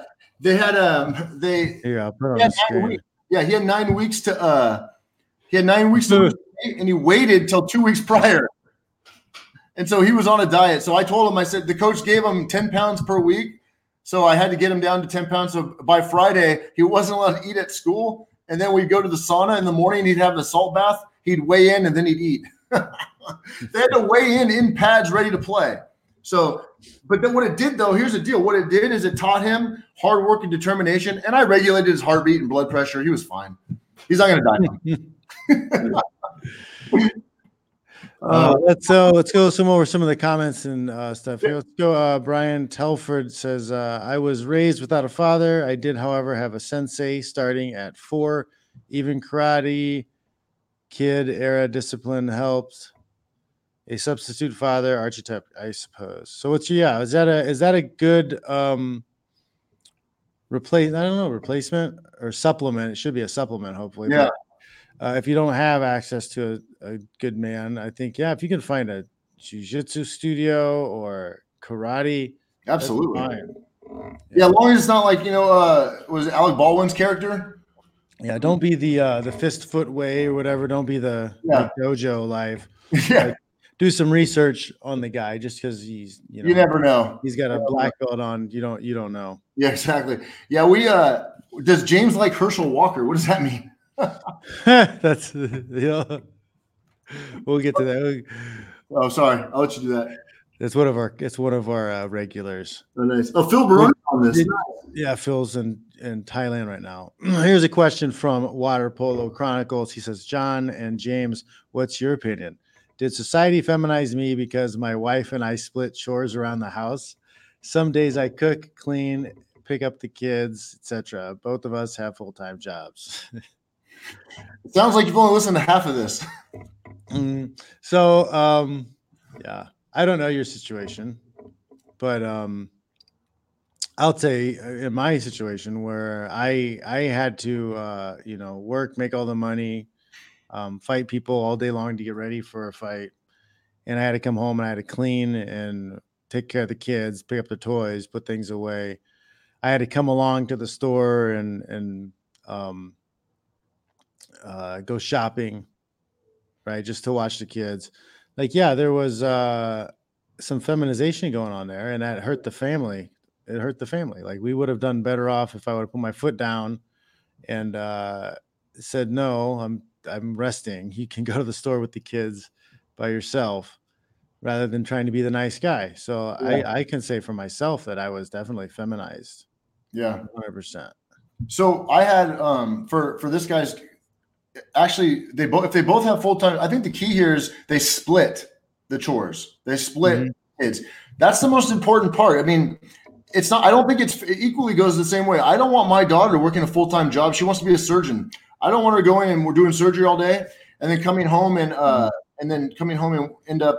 9 weeks to and he waited till 2 weeks prior. And so he was on a diet. So I told him, I said, the coach gave him 10 pounds per week. So I had to get him down to 10 pounds. So by Friday, he wasn't allowed to eat at school. And then we'd go to the sauna in the morning. He'd have the salt bath. He'd weigh in and then he'd eat. They had to weigh in pads ready to play. So, but then what it did though, here's the deal. What it did is it taught him hard work and determination. And I regulated his heartbeat and blood pressure. He was fine. He's not going to die. Let's go over some of the comments and stuff here. Let's go. Brian Telford says, I was raised without a father. I did, however, have a sensei starting at 4. Even karate kid era discipline helped. A substitute father archetype, I suppose. So is that a good replacement or supplement? It should be a supplement, hopefully. Yeah. But, if you don't have access to a good man, I think, if you can find a jiu-jitsu studio or karate, absolutely fine. Yeah, as long as it's not like, was it Alec Baldwin's character? Yeah, don't be the fist foot way or whatever. Don't be the dojo life. Yeah. Like, do some research on the guy just because he's, you never know. He's got a black belt on. You don't know. Yeah, exactly. Yeah, does James like Herschel Walker? What does that mean? That's we'll get to that. Oh, sorry. I'll let you do that. It's one of our regulars. Oh, nice. Oh, Phil Baroni on this. Yeah, Phil's in Thailand right now. Here's a question from Water Polo Chronicles. He says, John and James, what's your opinion? Did society feminize me because my wife and I split chores around the house? Some days I cook, clean, pick up the kids, etc. Both of us have full-time jobs. It sounds like you've only listened to half of this. So, yeah, I don't know your situation, but I'll say in my situation where I had to, work, make all the money, fight people all day long to get ready for a fight. And I had to come home and I had to clean and take care of the kids, pick up the toys, put things away. I had to come along to the store and go shopping, right? Just to watch the kids. Like, yeah, there was some feminization going on there, and that hurt the family. It hurt the family. Like, we would have done better off if I would have put my foot down and said, no, I'm resting. You can go to the store with the kids by yourself rather than trying to be the nice guy. So yeah. I can say for myself that I was definitely feminized. Yeah. 100%. So I had for this guy's actually if they both have full time. I think the key here is they split the chores. They split kids. That's the most important part. I mean, it's not. I don't think it equally goes the same way. I don't want my daughter working a full time job. She wants to be a surgeon. I don't want her going and we're doing surgery all day and then coming home and end up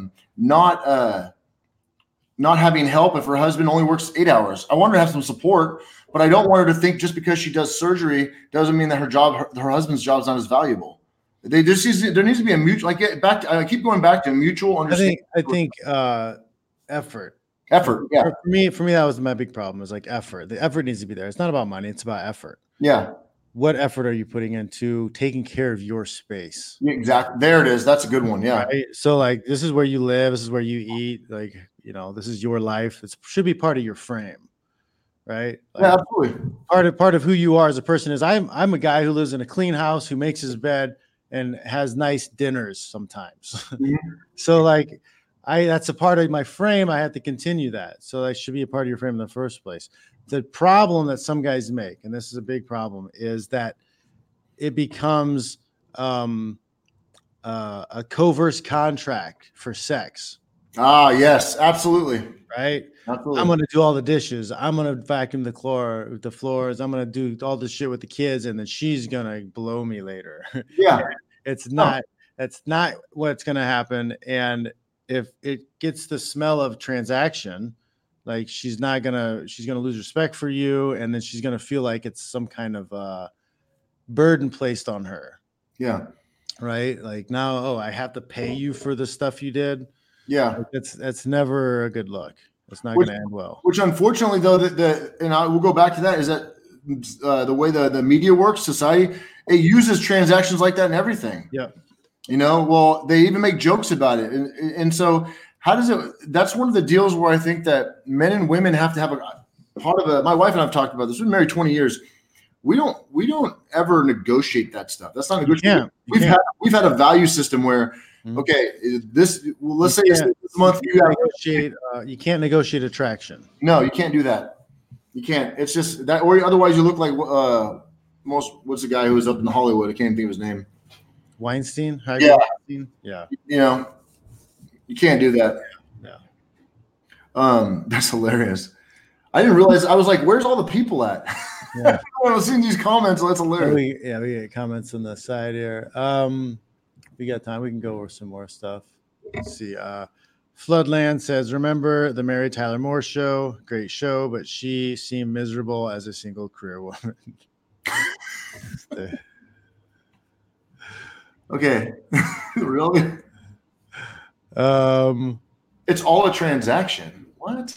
not having help if her husband only works 8 hours. I want her to have some support, but I don't want her to think just because she does surgery doesn't mean that her husband's job is not as valuable. There needs to be a mutual. I keep going back to mutual understanding. I think effort. Effort, yeah. For me, that was my big problem. Is like effort. The effort needs to be there. It's not about money. It's about effort. Yeah. What effort are you putting into taking care of your space? Exactly. There it is. That's a good one. Yeah. Right? So like, this is where you live. This is where you eat. Like, this is your life. It should be part of your frame, right? Like, yeah, absolutely. Part of who you are as a person is I'm a guy who lives in a clean house, who makes his bed and has nice dinners sometimes. Mm-hmm. So like, that's a part of my frame. I have to continue that. So that should be a part of your frame in the first place. The problem that some guys make, and this is a big problem, is that it becomes a coerce contract for sex. Ah, yes, absolutely. Right. Absolutely. I'm going to do all the dishes. I'm going to vacuum the floors. I'm going to do all the shit with the kids. And then she's going to blow me later. Yeah. That's not what's going to happen. And if it gets the smell of transaction, like she's going to lose respect for you. And then she's going to feel like it's some kind of burden placed on her. Yeah. Right. Like now, I have to pay you for the stuff you did. Yeah. That's never a good look. It's not going to end well. Which unfortunately, though, and I will go back to that, is that the way the media works, society, it uses transactions like that and everything. Yeah. Well, they even make jokes about it. And so how does it – that's one of the deals where I think that men and women have to have a part of it. My wife and I have talked about this. We've been married 20 years. We don't ever negotiate that stuff. That's not negotiable. We've had a value system where – okay, let's say this month you can't negotiate attraction. No, you can't do that. You can't. It's just that, or otherwise you look like what's the guy who was up in Hollywood? I can't even think of his name. Weinstein. Yeah. Weinstein? Yeah. You can't do that. Yeah. That's hilarious. I didn't realize. I was like, "Where's all the people at?" Yeah. I was seeing these comments. That's hilarious. We get comments on the side here. We got time. We can go over some more stuff. Let's see. Floodland says, remember the Mary Tyler Moore show? Great show, but she seemed miserable as a single career woman. Okay. Really? It's all a transaction. What?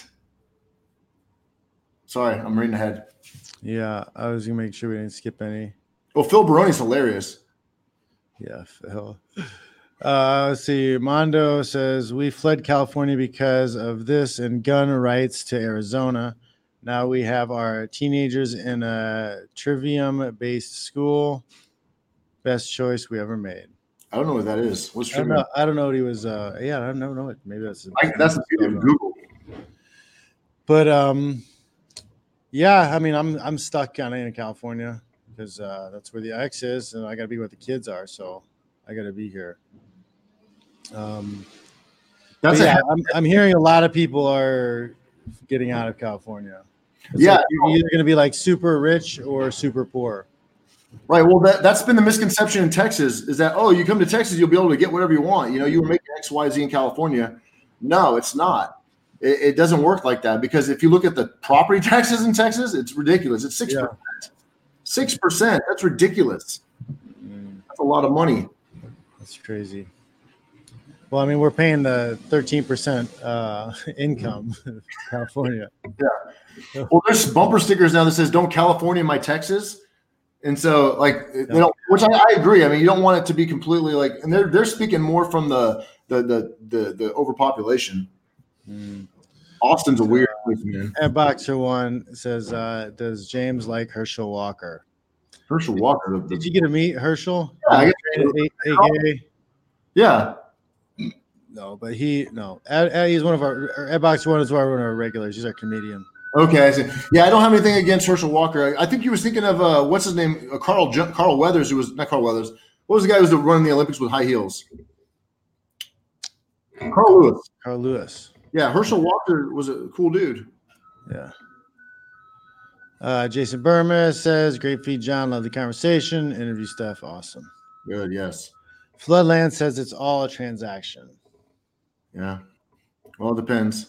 Sorry, I'm reading ahead. Yeah, I was going to make sure we didn't skip any. Well, Phil Baroni's hilarious. Yeah, Phil. Let's see. Mondo says, we fled California because of this and gun rights to Arizona. Now we have our teenagers in a trivium-based school. Best choice we ever made. I don't know what that is. What's trivium? I don't know what he was. I don't know it. Maybe that's the beauty of Google. But yeah, I mean, I'm stuck kind of in California because that's where the ex is, and I got to be where the kids are, so I got to be here. I'm hearing a lot of people are getting out of California. It's like you're either going to be like super rich or super poor. Right. Well, that's been the misconception in Texas is that, you come to Texas, you'll be able to get whatever you want. You were making X, Y, Z in California. No, it's not. It doesn't work like that because if you look at the property taxes in Texas, it's ridiculous. It's 6%. Yeah. 6%. That's ridiculous. That's a lot of money. That's crazy. Well, I mean, we're paying the 13% income in California. Yeah. Well, there's bumper stickers now that says "Don't California my Texas," and so which I agree. I mean, you don't want it to be completely and they're speaking more from the overpopulation. Austin's a weird place, man. And Boxer One says, "Does James like Herschel Walker?" Herschel Walker. Did you get to meet Herschel? Yeah, AKA. Yeah. No, but he's one of our Ed Boxer One is one of our regulars. He's our comedian. Okay, I see. Yeah, I don't have anything against Herschel Walker. I think you was thinking of what's his name, Carl Weathers, who was not Carl Weathers. What was the guy who was running the Olympics with high heels? Carl Lewis. Carl Lewis. Yeah, Herschel Walker was a cool dude. Yeah. Jason Burma says, great feed, John. Love the conversation. Interview stuff. Awesome. Good, yes. Floodland says it's all a transaction. Yeah. Well, it depends.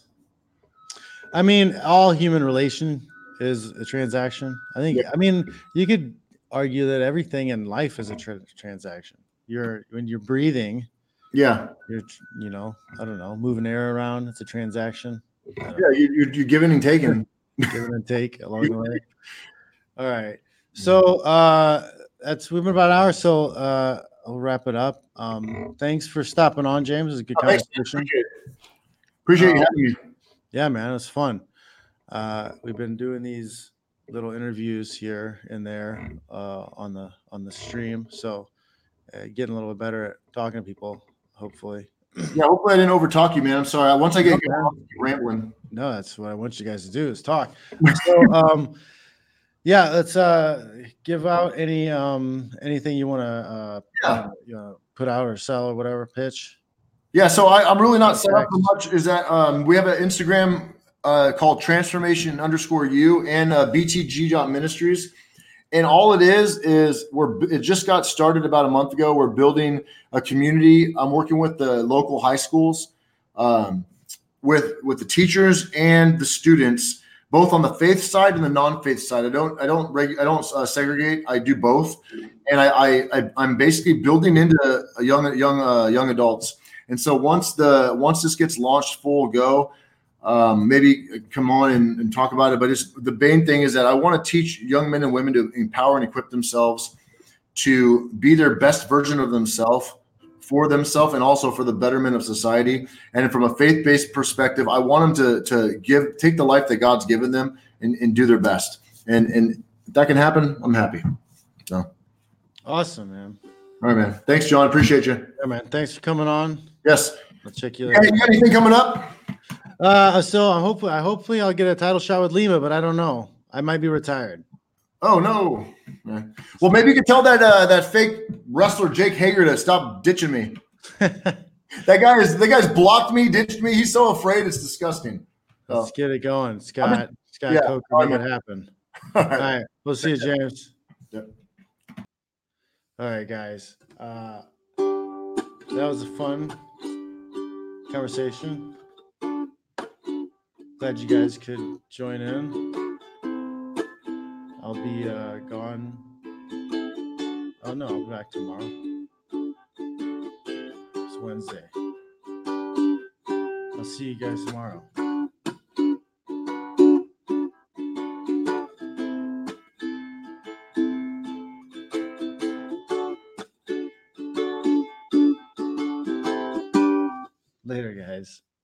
I mean, all human relation is a transaction. I think, Yeah. I mean, you could argue that everything in life is a transaction. When you're breathing, Yeah. you're, I don't know, moving air around. It's a transaction. Yeah, you're giving and taking. Give and take along the way. All right. So we've been about an hour, so I'll wrap it up. Thanks for stopping on, James. It was a good conversation. Appreciate you having me. Yeah, man, it was fun. We've been doing these little interviews here and there on the stream, so getting a little bit better at talking to people, hopefully. Yeah, hopefully I didn't overtalk you, man. I'm sorry. Once I get rambling. No, that's what I want you guys to do is talk. So, yeah, let's give out anything you want to put out or sell or whatever, pitch. Yeah, so I'm really not set up for much. Is that we have an Instagram called transformation_u and BTG Ministries. And all it is it just got started about a month ago. We're building a community. I'm working with the local high schools, with the teachers and the students, both on the faith side and the non-faith side. I don't segregate. I do both, and I'm basically building into a young adults. And so once this gets launched full go, maybe come on and talk about it. But the main thing is that I want to teach young men and women to empower and equip themselves to be their best version of themselves, for themselves, and also for the betterment of society. And from a faith-based perspective, I want them to take the life that God's given them and do their best. And if that can happen, I'm happy. So awesome, man. All right, man. Thanks, John. Appreciate you. Yeah, man. Thanks for coming on. Yes. I'll check you later. You got anything coming up? So hopefully I'll get a title shot with Lima, but I don't know. I might be retired. Oh no. Well, maybe you could tell that fake wrestler Jake Hager to stop ditching me. That guy's blocked me, ditched me. He's so afraid, it's disgusting. Let's get it going, Scott. Yeah, Coker, make it happen. All right. We'll see you, James. Yep. All right, guys. That was a fun conversation. Glad you guys could join in. I'll be gone. Oh no, I'll be back tomorrow. It's Wednesday. I'll see you guys tomorrow. Later, guys.